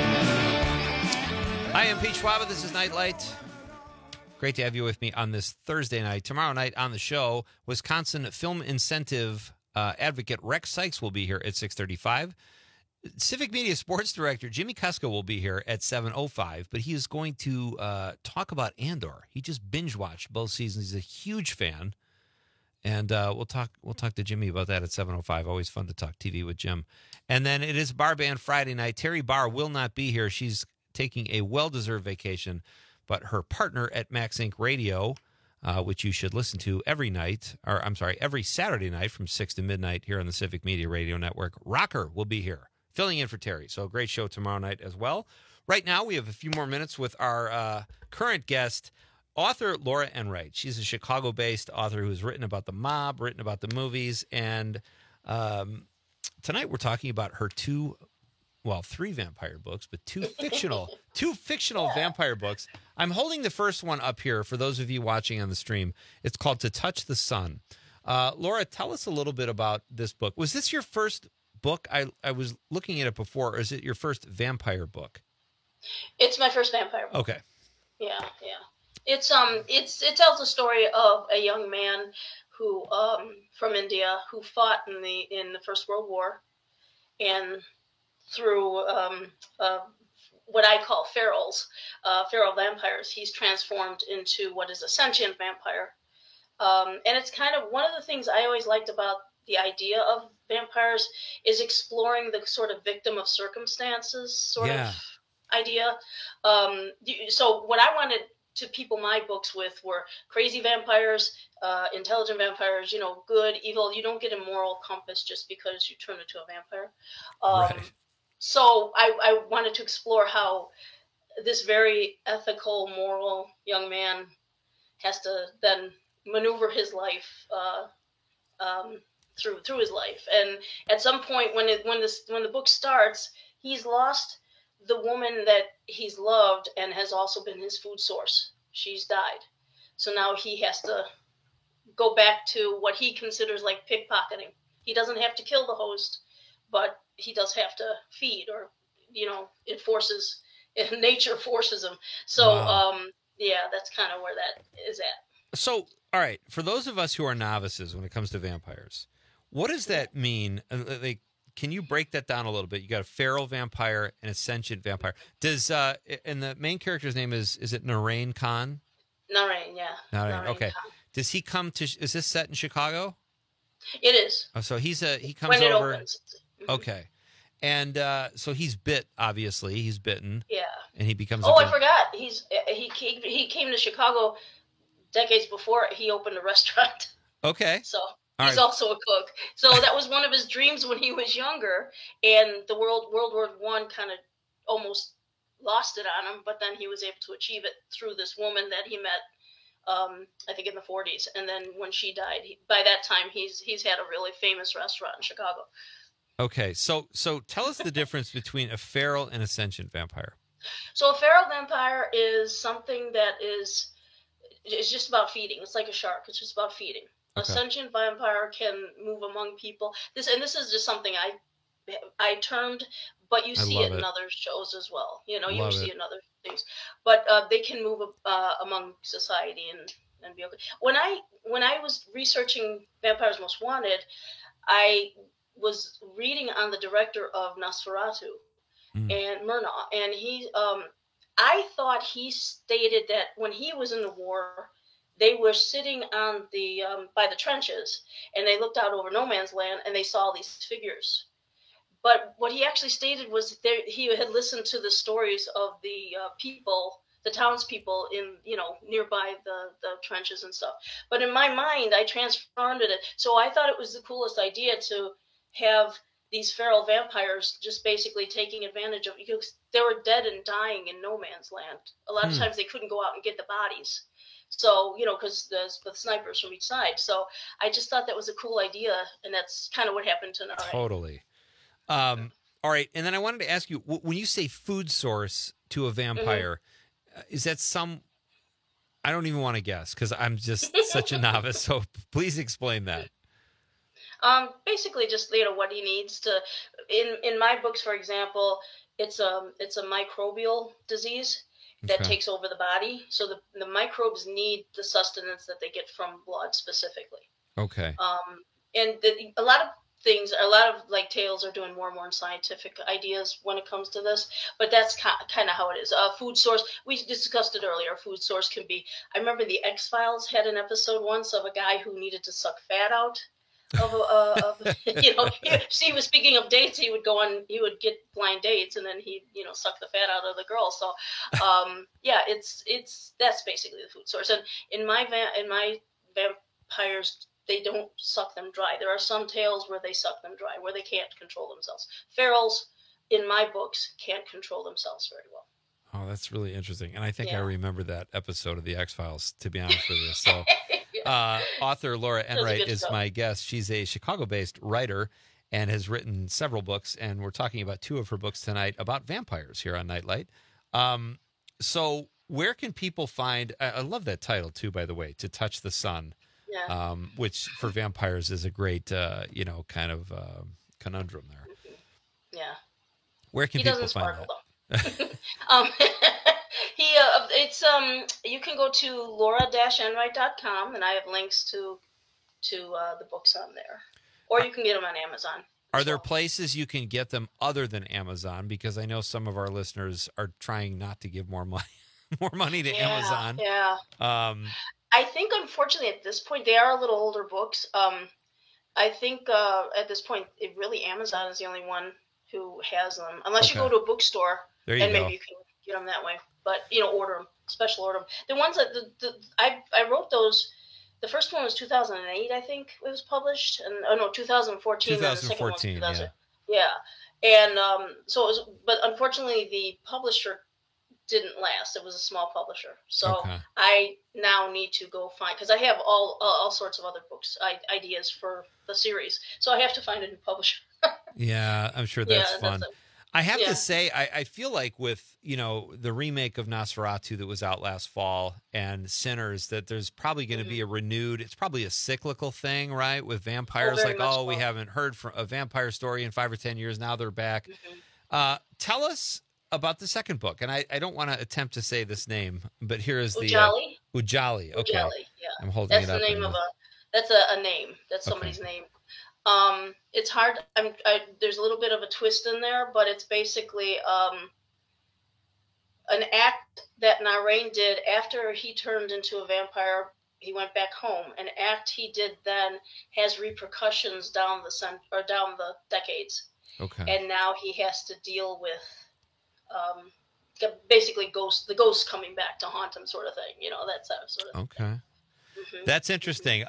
I am Pete Schwab. This is Nightlight. Great to have you with me on this Thursday night. Tomorrow night on the show, Wisconsin Film Incentive advocate Rex Sykes will be here at 6:35. Civic Media Sports Director Jimmy Kuska will be here at 7:05, but he is going to talk about Andor. He just binge-watched both seasons. He's a huge fan, and we'll talk to Jimmy about that at 7:05. Always fun to talk TV with Jim. And then it is Bar Band Friday night. Terry Barr will not be here. She's taking a well-deserved vacation, but her partner at Max Inc. Radio, which you should listen to every Saturday night from 6 to midnight here on the Civic Media Radio Network, Rocker will be here, filling in for Terry. So a great show tomorrow night as well. Right now, we have a few more minutes with our current guest, author Laura Enright. She's a Chicago-based author who's written about the mob, written about the movies, and tonight we're talking about her three vampire books, but two fictional vampire books. I'm holding the first one up here for those of you watching on the stream. It's called To Touch the Sun. Laura, tell us a little bit about this book. Was this your first book? I was looking at it before, or is it your first vampire book? It's my first vampire book. Okay. Yeah. It tells the story of a young man who from India who fought in the First World War, and through what I call feral vampires, he's transformed into what is a sentient vampire. And it's kind of one of the things I always liked about the idea of vampires is exploring the sort of victim of circumstances sort of idea. So what I wanted to people my books with were crazy vampires, intelligent vampires, good, evil. You don't get a moral compass just because you turn into a vampire. Right. So I wanted to explore how this very ethical, moral young man has to then maneuver his life through his life. And at some point, when the book starts, he's lost the woman that he's loved and has also been his food source. She's died. So now he has to go back to what he considers like pickpocketing. He doesn't have to kill the host, but he does have to feed, or nature forces him. So that's kind of where that is at. So, all right, for those of us who are novices when it comes to vampires, what does that mean? Can you break that down a little bit? You got a feral vampire and a sentient vampire. Does and the main character's name is it Narain Khan? Narain, yeah. Narain, okay. Khan. Does he come to? Is this set in Chicago? It is. Oh, so he comes when it over. Opens. Okay, and so he's bit. Obviously, he's bitten. Yeah. And he becomes. Oh, I forgot. He came to Chicago decades before he opened a restaurant. Okay. So he's also a cook. So that was one of his dreams when he was younger, and the World War I kind of almost lost it on him, but then he was able to achieve it through this woman that he met, I think in the 40s. And then when she died, by that time he's had a really famous restaurant in Chicago. Okay, so tell us the difference between a feral and a sentient vampire. So a feral vampire is something that is just about feeding. It's like a shark. It's just about feeding. Okay. A sentient vampire can move among people. This is just something I termed, but you see it in other shows as well. You see it in other things. But they can move among society and be okay. When I was researching Vampires Most Wanted, I was reading on the director of Nosferatu and Murnau, and he I thought he stated that when he was in the war, they were sitting on the by the trenches, and they looked out over no man's land, and they saw these figures. But what he actually stated was he had listened to the stories of the people, the townspeople in, nearby the trenches and stuff. But in my mind, I transformed it. So I thought it was the coolest idea to have these feral vampires just basically taking advantage of, because they were dead and dying in no man's land. A lot of times they couldn't go out and get the bodies. So, because the snipers from each side. So I just thought that was a cool idea, and that's kind of what happened tonight. Totally. All right, and then I wanted to ask you, when you say food source to a vampire, is that I don't even want to guess because I'm just such a novice, so please explain that. Basically just, what he needs to, in my books, for example, it's a microbial disease that takes over the body. So the microbes need the sustenance that they get from blood specifically. Okay. And a lot of tales are doing more and more scientific ideas when it comes to this, but that's kind of how it is. Food source, we discussed it earlier. Food source can be, I remember the X-Files had an episode once of a guy who needed to suck fat out he was speaking of dates, he would get blind dates, and then he'd, suck the fat out of the girl. So, that's basically the food source. And in my vampires, they don't suck them dry. There are some tales where they suck them dry, where they can't control themselves. Ferals, in my books, can't control themselves very well. Oh, that's really interesting. And I think I remember that episode of the X-Files, to be honest with you. So author Laura Enright is my guest. She's a Chicago-based writer and has written several books, and we're talking about two of her books tonight about vampires here on Nightlight. So where can people find, I love that title too, by the way, To Touch the Sun, which for vampires is a great, kind of conundrum there. Yeah. Where can people find that? You can go to laura-enright.com, and I have links to the books on there, or you can get them on Amazon. Are there places you can get them other than Amazon? Because I know some of our listeners are trying not to give more money to Amazon. Yeah. I think, unfortunately, at this point, they are a little older books. I think at this point, Amazon is the only one who has them, unless you go to a bookstore, maybe you can get them that way. But order them, special order them. The ones that I wrote those. The first one was 2008, I think it was published, and 2014. 2014, and the second one, and so it was. But unfortunately, the publisher didn't last. It was a small publisher, so I now need to go find, because I have all sorts of other books ideas for the series, so I have to find a new publisher. Yeah, I'm sure that's fun. I have to say, I feel like with, the remake of Nosferatu that was out last fall and Sinners, that there's probably going to be it's probably a cyclical thing, right? With vampires, we haven't heard from a vampire story in 5 or 10 years. Now they're back. Tell us about the second book. And I don't want to attempt to say this name, but here is Ujali. Ujali. Okay. Ujali, I'm holding it up. That's the name of that's a name. That's somebody's name. It's hard. There's a little bit of a twist in there, but it's basically an act that Narain did after he turned into a vampire. He went back home. An act he did then has repercussions down the decades. Okay. And now he has to deal with basically the ghosts coming back to haunt him, sort of thing. That's that sort of thing. Okay. Mm-hmm. That's interesting.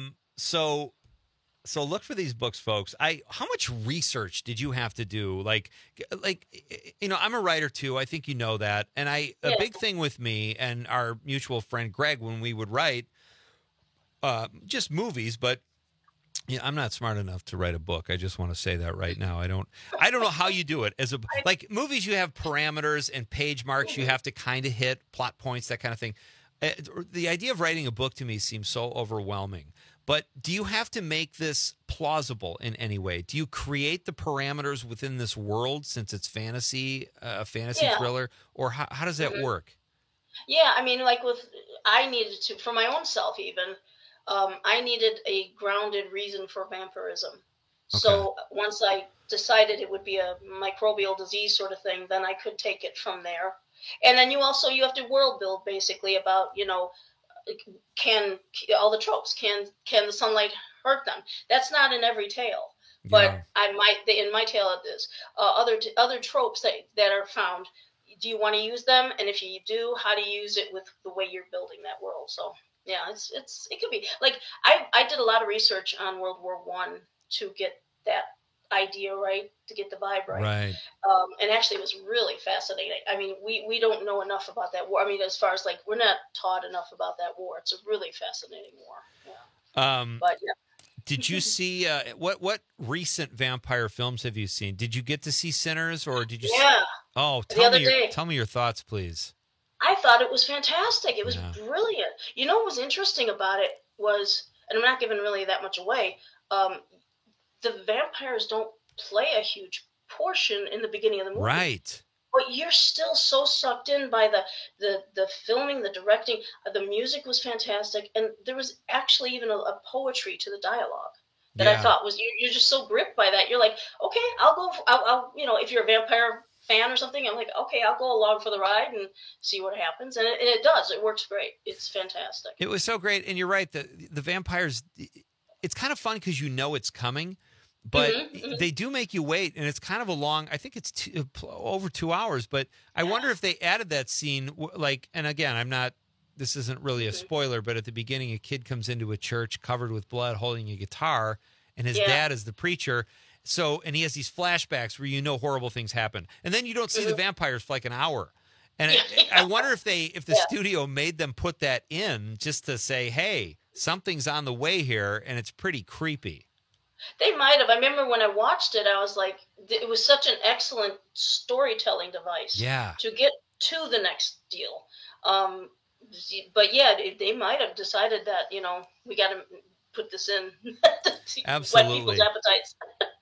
So look for these books, folks. How much research did you have to do? Like, I'm a writer too. I think you know that. And a big thing with me and our mutual friend Greg, when we would write just movies, but I'm not smart enough to write a book. I just want to say that right now. I don't know how you do it. Like movies, you have parameters and page marks you have to kind of hit, plot points, that kind of thing. The idea of writing a book to me seems so overwhelming. But do you have to make this plausible in any way? Do you create the parameters within this world, since it's fantasy, a fantasy thriller, or how does that work? Yeah, I needed to, for my own self even, I needed a grounded reason for vampirism. Okay. So once I decided it would be a microbial disease sort of thing, then I could take it from there. And then you have to world build basically about, can all the tropes, can the sunlight hurt them? That's not in every tale, but in my tale it is. Other tropes that are found, do you want to use them? And if you do, how do you use it with the way you're building that world? So yeah, it could be like, I did a lot of research on World War I to get that idea right, to get the vibe right. And actually it was really fascinating. I mean, we don't know enough about that war. I mean, as far as like, we're not taught enough about that war. It's a really fascinating war. But yeah. Did you see what recent vampire films have you seen? Did you get to see Sinners, or did you? Yeah. Tell me your thoughts, please. I thought it was fantastic. It was brilliant. You know what was interesting about it was, and I'm not giving really that much away, the vampires don't play a huge portion in the beginning of the movie. Right. But you're still so sucked in by the filming, the directing. The music was fantastic, and there was actually even a poetry to the dialogue that I thought was, you're just so gripped by that. You're like, okay, I'll if you're a vampire fan or something, I'm like, okay, I'll go along for the ride and see what happens. And it does. It works great. It's fantastic. It was so great, and you're right. The vampires, it's kind of fun because it's coming. But they do make you wait, and it's kind of a long, I think it's over 2 hours, but I wonder if they added that scene, like, and again, this isn't really a spoiler, but at the beginning, a kid comes into a church covered with blood holding a guitar, and his dad is the preacher, and he has these flashbacks where horrible things happen, and then you don't see the vampires for like an hour. And I wonder if the studio made them put that in just to say, hey, something's on the way here, and it's pretty creepy. They might have. I remember when I watched it, I was like, it was such an excellent storytelling device to get to the next deal. But yeah, they might have decided that, we got to put this in to whet people's appetites.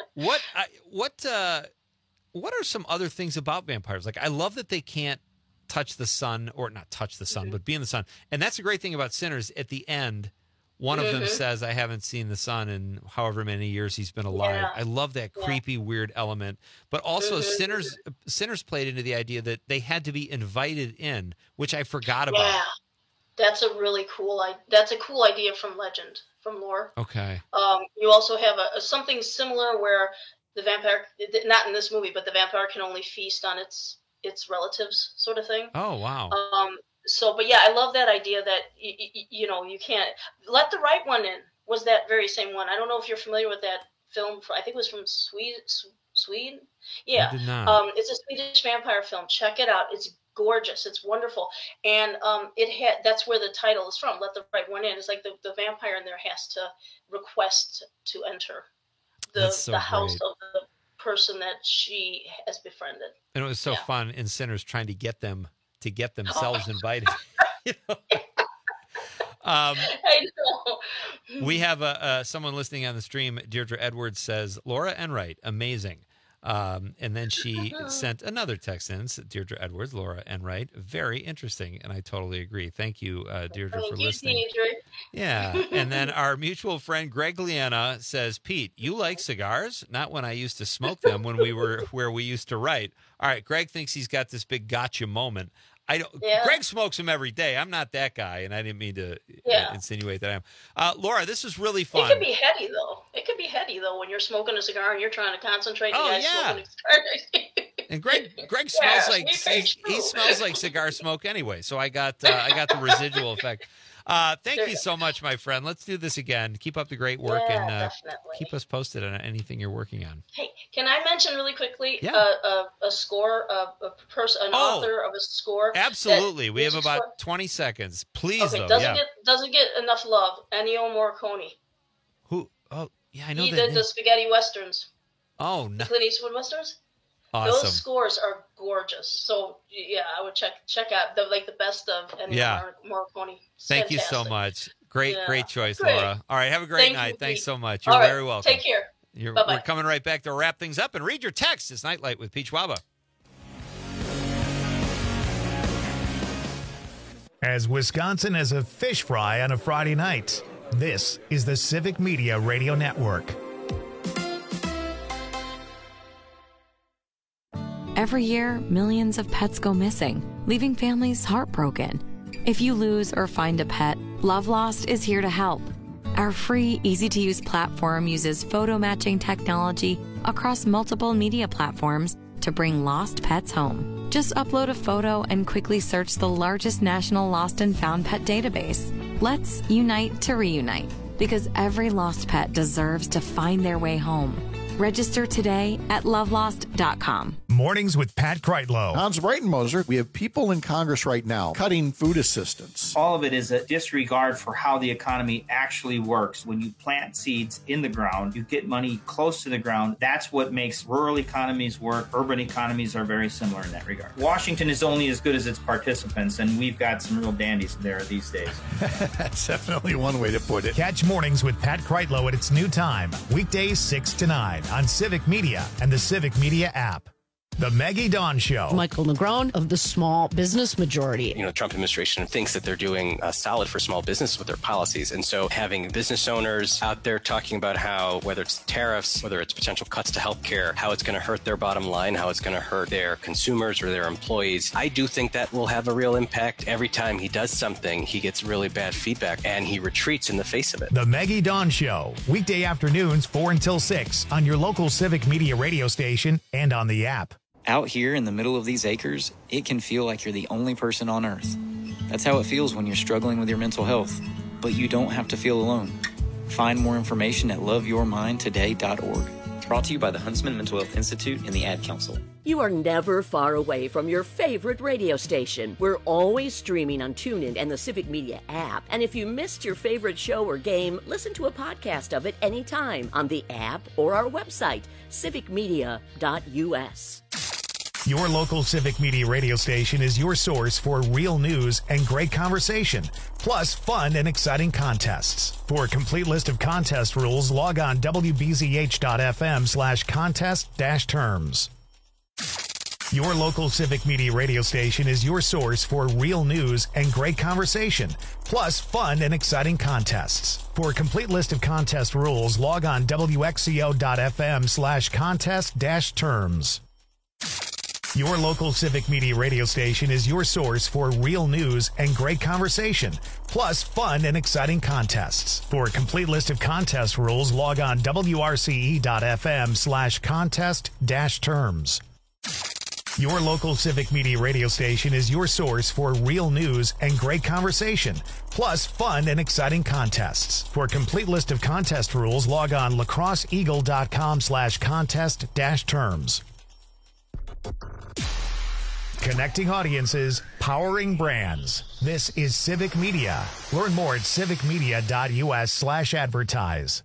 What are some other things about vampires? Like, I love that they can't touch the sun, or not touch the sun, but be in the sun. And that's a great thing about Sinners. At the end, one of them says, I haven't seen the sun in however many years he's been alive. Yeah. I love that creepy, weird element. But also Sinners played into the idea that they had to be invited in, which I forgot about. Yeah, that's a really cool idea from legend, from lore. Okay. You also have something similar where the vampire, not in this movie, but the vampire can only feast on its relatives, sort of thing. Oh, wow. But yeah, I love that idea that, you can't let the right one in. Was that very same one? I don't know if you're familiar with that film. I think it was from Sweden. Yeah. I did not. It's a Swedish vampire film. Check it out. It's gorgeous. It's wonderful. And that's where the title is from. Let the right one in. It's like the vampire in there has to request to enter the house of the person that she has befriended. And it was so fun in Sinners trying to get themselves invited. I know. We have someone listening on the stream. Deirdre Edwards says, Laura Enright, amazing. And then she sent another text in, Deirdre Edwards, Laura Enright, very interesting. And I totally agree. Thank you, Deirdre, for listening. Deirdre. Yeah. And then our mutual friend, Greg Liana, says, Pete, you like cigars? Not when I used to smoke them when we were where we used to write. All right. Greg thinks he's got this big gotcha moment. Greg smokes them every day. I'm not that guy, and I didn't mean to insinuate that I am. Laura, this was really fun. It could be heady, though. When you're smoking a cigar and you're trying to concentrate. Smoking a cigar. And Greg smells like he smells like cigar smoke anyway. So I got the residual effect. Thank you so much, my friend. Let's do this again. Keep up the great work, and keep us posted on anything you're working on. Hey, can I mention really quickly a score, author of a score? Absolutely. We have about 20 seconds. Please, though. Doesn't get enough love. Ennio Morricone. Who? Oh, yeah, I know that. He did the spaghetti westerns. Oh, no. The Clint Eastwood westerns. Awesome. Those scores are gorgeous. So yeah, I would check out the best of Ennio Morricone. Thank you so much. Great choice, Laura. All right, have a great night. Thanks so much. You're very welcome. Take care. We're coming right back to wrap things up and read your text. It's Nightlight with Pete Schwaba. As Wisconsin as a fish fry on a Friday night, this is the Civic Media Radio Network. Every year, millions of pets go missing, leaving families heartbroken. If you lose or find a pet, Love Lost is here to help. Our free, easy-to-use platform uses photo matching technology across multiple media platforms to bring lost pets home. Just upload a photo and quickly search the largest national lost and found pet database. Let's unite to reunite, because every lost pet deserves to find their way home. Register today at lovelost.com. Mornings with Pat Kreitlow. Hans Breitenmoser, we have people in Congress right now cutting food assistance. All of it is a disregard for how the economy actually works. When you plant seeds in the ground, you get money close to the ground. That's what makes rural economies work. Urban economies are very similar in that regard. Washington is only as good as its participants, and we've got some real dandies there these days. That's definitely one way to put it. Catch Mornings with Pat Kreitlow at its new time, weekdays 6 to 9 on Civic Media and the Civic Media app. The Maggie Dawn Show. Michael Negron of the Small Business Majority. The Trump administration thinks that they're doing solid for small business with their policies. And so having business owners out there talking about how, whether it's tariffs, whether it's potential cuts to healthcare, how it's going to hurt their bottom line, how it's going to hurt their consumers or their employees, I do think that will have a real impact. Every time he does something, he gets really bad feedback and he retreats in the face of it. The Maggie Dawn Show. Weekday afternoons 4 until 6 on your local Civic Media radio station and on the app. Out here in the middle of these acres, it can feel like you're the only person on Earth. That's how it feels when you're struggling with your mental health. But you don't have to feel alone. Find more information at loveyourmindtoday.org. Brought to you by the Huntsman Mental Health Institute and the Ad Council. You are never far away from your favorite radio station. We're always streaming on TuneIn and the Civic Media app. And if you missed your favorite show or game, listen to a podcast of it anytime on the app or our website, civicmedia.us. Your local Civic Media radio station is your source for real news and great conversation, plus fun and exciting contests. For a complete list of contest rules, log on wbzh.fm/contest-terms. Your local Civic Media radio station is your source for real news and great conversation, plus fun and exciting contests. For a complete list of contest rules, log on wxco.fm/contest-terms. Your local Civic Media radio station is your source for real news and great conversation, plus fun and exciting contests. For a complete list of contest rules, log on wrce.fm/contest-terms. Your local Civic Media radio station is your source for real news and great conversation, plus fun and exciting contests. For a complete list of contest rules, log on lacrosseeagle.com/contest-terms. Connecting audiences, powering brands. This is Civic Media. Learn more at civicmedia.us/advertise.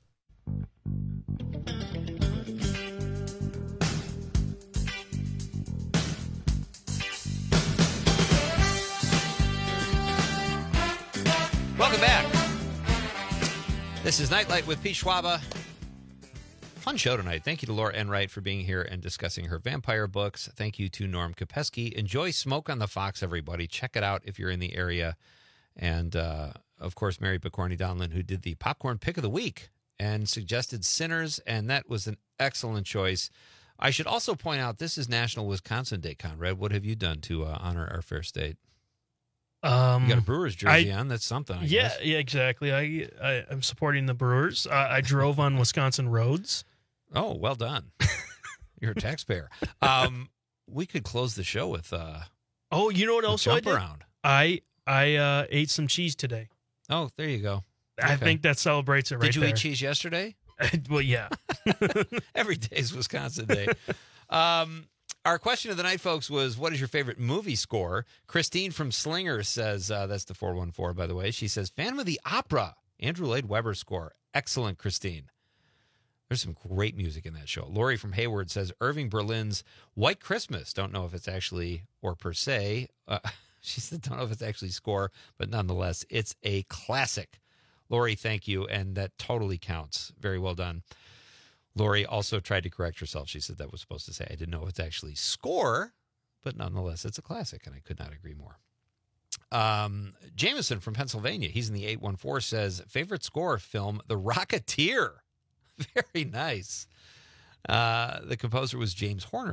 Welcome back. This is Nightlight with Pete Schwaba. Fun show tonight. Thank you to Laura Enright for being here and discussing her vampire books. Thank you to Norm Kopesky. Enjoy Smoke on the Fox, everybody. Check it out if you're in the area. And, of course, Mary Picorni Donlin, who did the Popcorn Pick of the Week and suggested Sinners, and that was an excellent choice. I should also point out this is National Wisconsin Day, Conrad. What have you done to honor our fair state? You got a Brewers jersey on. That's something, I guess. Yeah, exactly. I'm supporting the Brewers. I drove on Wisconsin roads. Oh, well done. You're a taxpayer. We could close the show with oh, you know what else I did? Around. I ate some cheese today. Oh, there you go. I think that celebrates it right there. Did you eat cheese yesterday? Well, yeah. Every day is Wisconsin Day. Our question of the night, folks, was what is your favorite movie score? Christine from Slinger says, that's the 414, by the way. She says, Phantom of the Opera, Andrew Lloyd Webber score. Excellent, Christine. There's some great music in that show. Lori from Hayward says, Irving Berlin's White Christmas. Don't know if it's actually, or per se, she said, don't know if it's actually score, but nonetheless, it's a classic. Lori, thank you, and that totally counts. Very well done. Lori also tried to correct herself. She said that was supposed to say, I didn't know it's actually score, but nonetheless, it's a classic, and I could not agree more. Jameson from Pennsylvania, he's in the 814, says, favorite score film, The Rocketeer. Very nice. The composer was James Horner.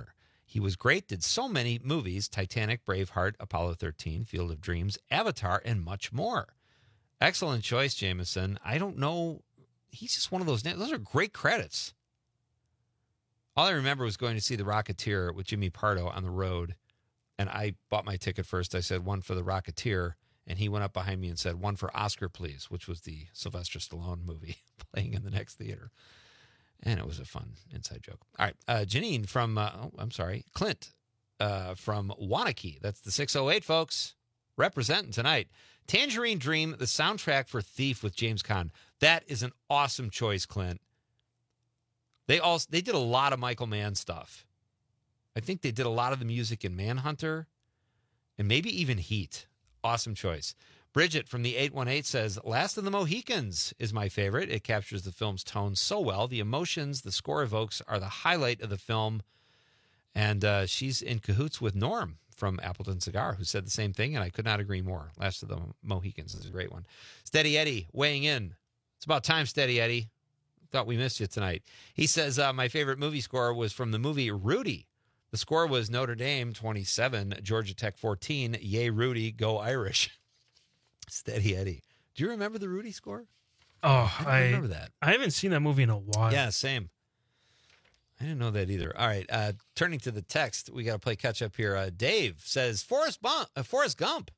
He was great, did so many movies, Titanic, Braveheart, Apollo 13, Field of Dreams, Avatar, and much more. Excellent choice, Jameson. I don't know. He's just one of those names. Those are great credits. All I remember was going to see The Rocketeer with Jimmy Pardo on the road, and I bought my ticket first. I said, one for The Rocketeer, and he went up behind me and said, one for Oscar, please, which was the Sylvester Stallone movie playing in the next theater. And it was a fun inside joke. All right. Janine from, Clint from Wanakee. That's the 608, folks. Representing tonight. Tangerine Dream, the soundtrack for Thief with James Caan. That is an awesome choice, Clint. They did a lot of Michael Mann stuff. I think they did a lot of the music in Manhunter and maybe even Heat. Awesome choice. Bridget from the 818 says, Last of the Mohicans is my favorite. It captures the film's tone so well. The emotions the score evokes are the highlight of the film. And she's in cahoots with Norm from Appleton Cigar, who said the same thing, and I could not agree more. Last of the Mohicans is a great one. Steady Eddie weighing in. It's about time, Steady Eddie. Thought we missed you tonight. He says, my favorite movie score was from the movie Rudy. The score was Notre Dame 27, Georgia Tech 14. Yay, Rudy, go Irish. Steady Eddie. Do you remember the Rudy score? Oh, I remember that. I haven't seen that movie in a while. Yeah, same. I didn't know that either. All right, turning to the text, we got to play catch up here. Dave says Forrest Gump. Forrest Bump.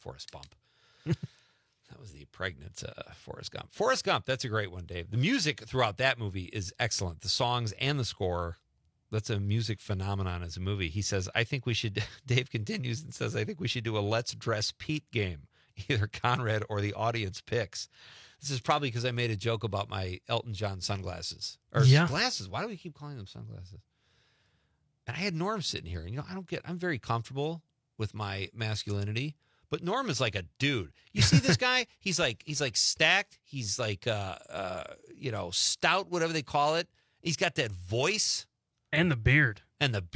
That was the pregnant Forrest Gump. Forrest Gump. That's a great one, Dave. The music throughout that movie is excellent. The songs and the score. That's a music phenomenon as a movie. He says, I think we should. Dave continues and says, I think we should do a Let's Dress Pete game. Either Conrad or the audience picks. This is probably because I made a joke about my Elton John sunglasses. Or glasses. Why do we keep calling them sunglasses? And I had Norm sitting here. And, I'm very comfortable with my masculinity. But Norm is like a dude. You see this guy? He's like stacked. He's like, stout, whatever they call it. He's got that voice. And the beard. It'd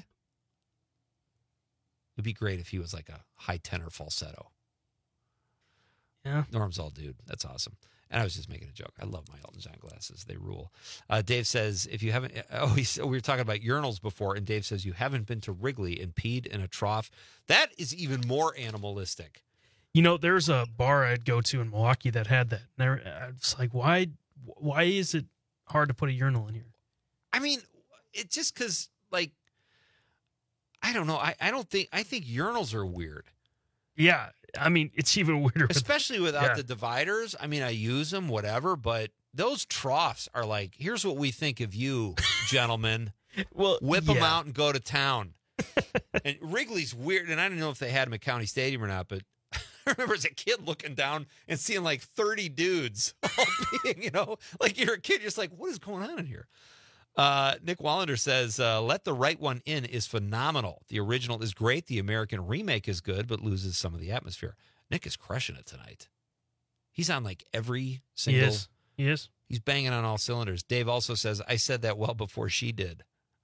be great if he was like a high tenor falsetto. Yeah. Norm's all dude. That's awesome. And I was just making a joke. I love my Elton John glasses. They rule. Dave says, if you haven't, we were talking about urinals before, and Dave says, you haven't been to Wrigley and peed in a trough. That is even more animalistic. There's a bar I'd go to in Milwaukee that had that. And I was like, why is it hard to put a urinal in here? I mean, it's just because, I don't know. I think urinals are weird. Yeah. I mean, it's even weirder. Especially without the dividers. I mean, I use them, whatever, but those troughs are like, here's what we think of you, gentlemen. Whip them out and go to town. And Wrigley's weird, and I don't know if they had them at County Stadium or not, but I remember as a kid looking down and seeing like 30 dudes all being, like you're a kid, you're just like, what is going on in here? Nick Wallander says, Let the Right One In is phenomenal. The original is great. The American remake is good, but loses some of the atmosphere. Nick is crushing it tonight. He's on like every single. He is. He's banging on all cylinders. Dave also says, I said that well before she did.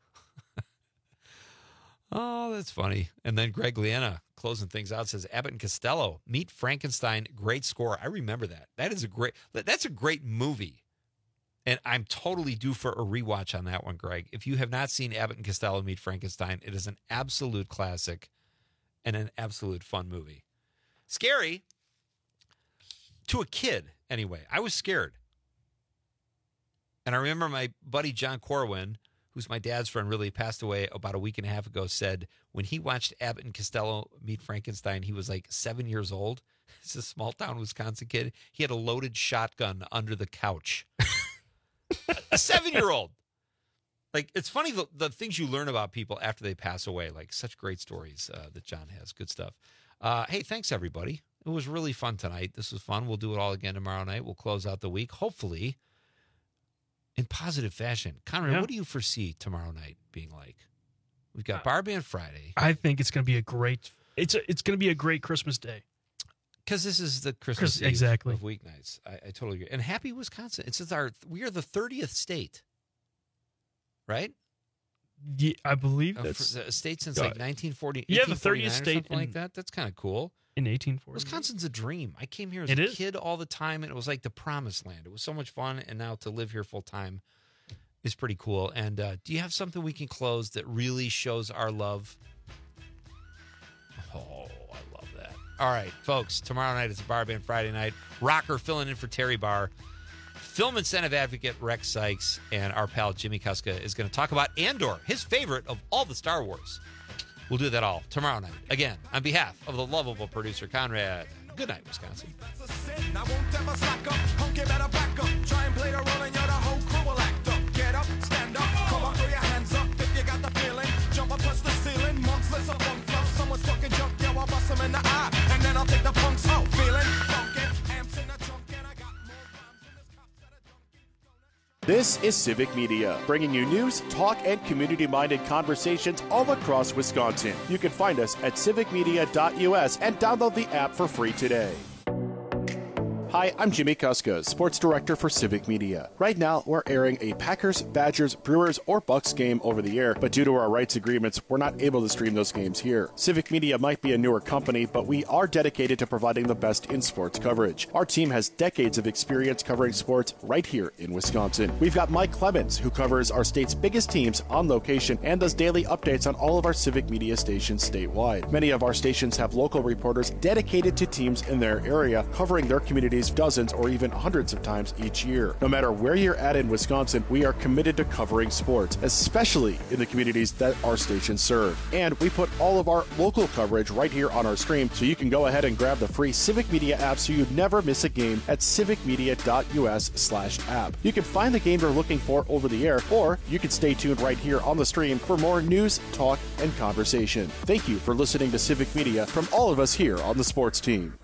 Oh, that's funny. And then Greg Liana, closing things out, says, Abbott and Costello, Meet Frankenstein, great score. I remember that. That's a great movie. And I'm totally due for a rewatch on that one, Greg. If you have not seen Abbott and Costello Meet Frankenstein, it is an absolute classic and an absolute fun movie. Scary to a kid, anyway. I was scared. And I remember my buddy John Corwin, who's my dad's friend, really passed away about a week and a half ago, said when he watched Abbott and Costello Meet Frankenstein, he was like 7 years old. He's a small town Wisconsin kid. He had a loaded shotgun under the couch. A 7-year-old. Like, it's funny the things you learn about people after they pass away. Like, such great stories that John has. Good stuff. Hey, thanks, everybody. It was really fun tonight. This was fun. We'll do it all again tomorrow night. We'll close out the week, hopefully, in positive fashion. Conrad, what do you foresee tomorrow night being like? We've got Bar Band Friday. I think it's going to be a great Christmas day. Because this is the Christmas Eve of weeknights. I totally agree. And happy Wisconsin. We are the 30th state, right? Yeah, I believe that's a state since like 1940. Yeah, the 30th state. Something like that. That's kind of cool. In 1840. Wisconsin's a dream. I came here as a kid all the time, and it was like the promised land. It was so much fun, and now to live here full time, is pretty cool. And do you have something we can close that really shows our love? Oh, I love that. All right, folks, tomorrow night is a Bar Band Friday night. Rocker filling in for Terry Barr. Film incentive advocate Rex Sykes and our pal Jimmy Kuska is going to talk about Andor, his favorite of all the Star Wars. We'll do that all tomorrow night. Again, on behalf of the lovable producer Conrad, good night, Wisconsin. I won't ever slack up, punk, you better back up. Try and play the role and you're the whole crew will act up. Get up, stand up, come on, throw your hands up if you got the feeling. Jump up, touch the ceiling, monks, let's a funk flow. Someone's talking junk, yo, I'll bust them in the eye. And then I'll take the punks out, feeling funky, amps in the trunk, and I got more rhymes in this cup that I don't. This is Civic Media, bringing you news, talk, and community-minded conversations all across Wisconsin. You can find us at civicmedia.us and download the app for free today. Hi, I'm Jimmy Kuska, Sports Director for Civic Media. Right now, we're airing a Packers, Badgers, Brewers, or Bucks game over the air, but due to our rights agreements, we're not able to stream those games here. Civic Media might be a newer company, but we are dedicated to providing the best in sports coverage. Our team has decades of experience covering sports right here in Wisconsin. We've got Mike Clemens, who covers our state's biggest teams on location and does daily updates on all of our Civic Media stations statewide. Many of our stations have local reporters dedicated to teams in their area, covering their communities dozens or even hundreds of times each year. No matter where you're at in Wisconsin, we are committed to covering sports, especially in the communities that our stations serve. And we put all of our local coverage right here on our stream, so you can go ahead and grab the free Civic Media app so you never miss a game at civicmedia.us/app. You can find the game you're looking for over the air, or you can stay tuned right here on the stream for more news, talk, and conversation. Thank you for listening to Civic Media from all of us here on the sports team.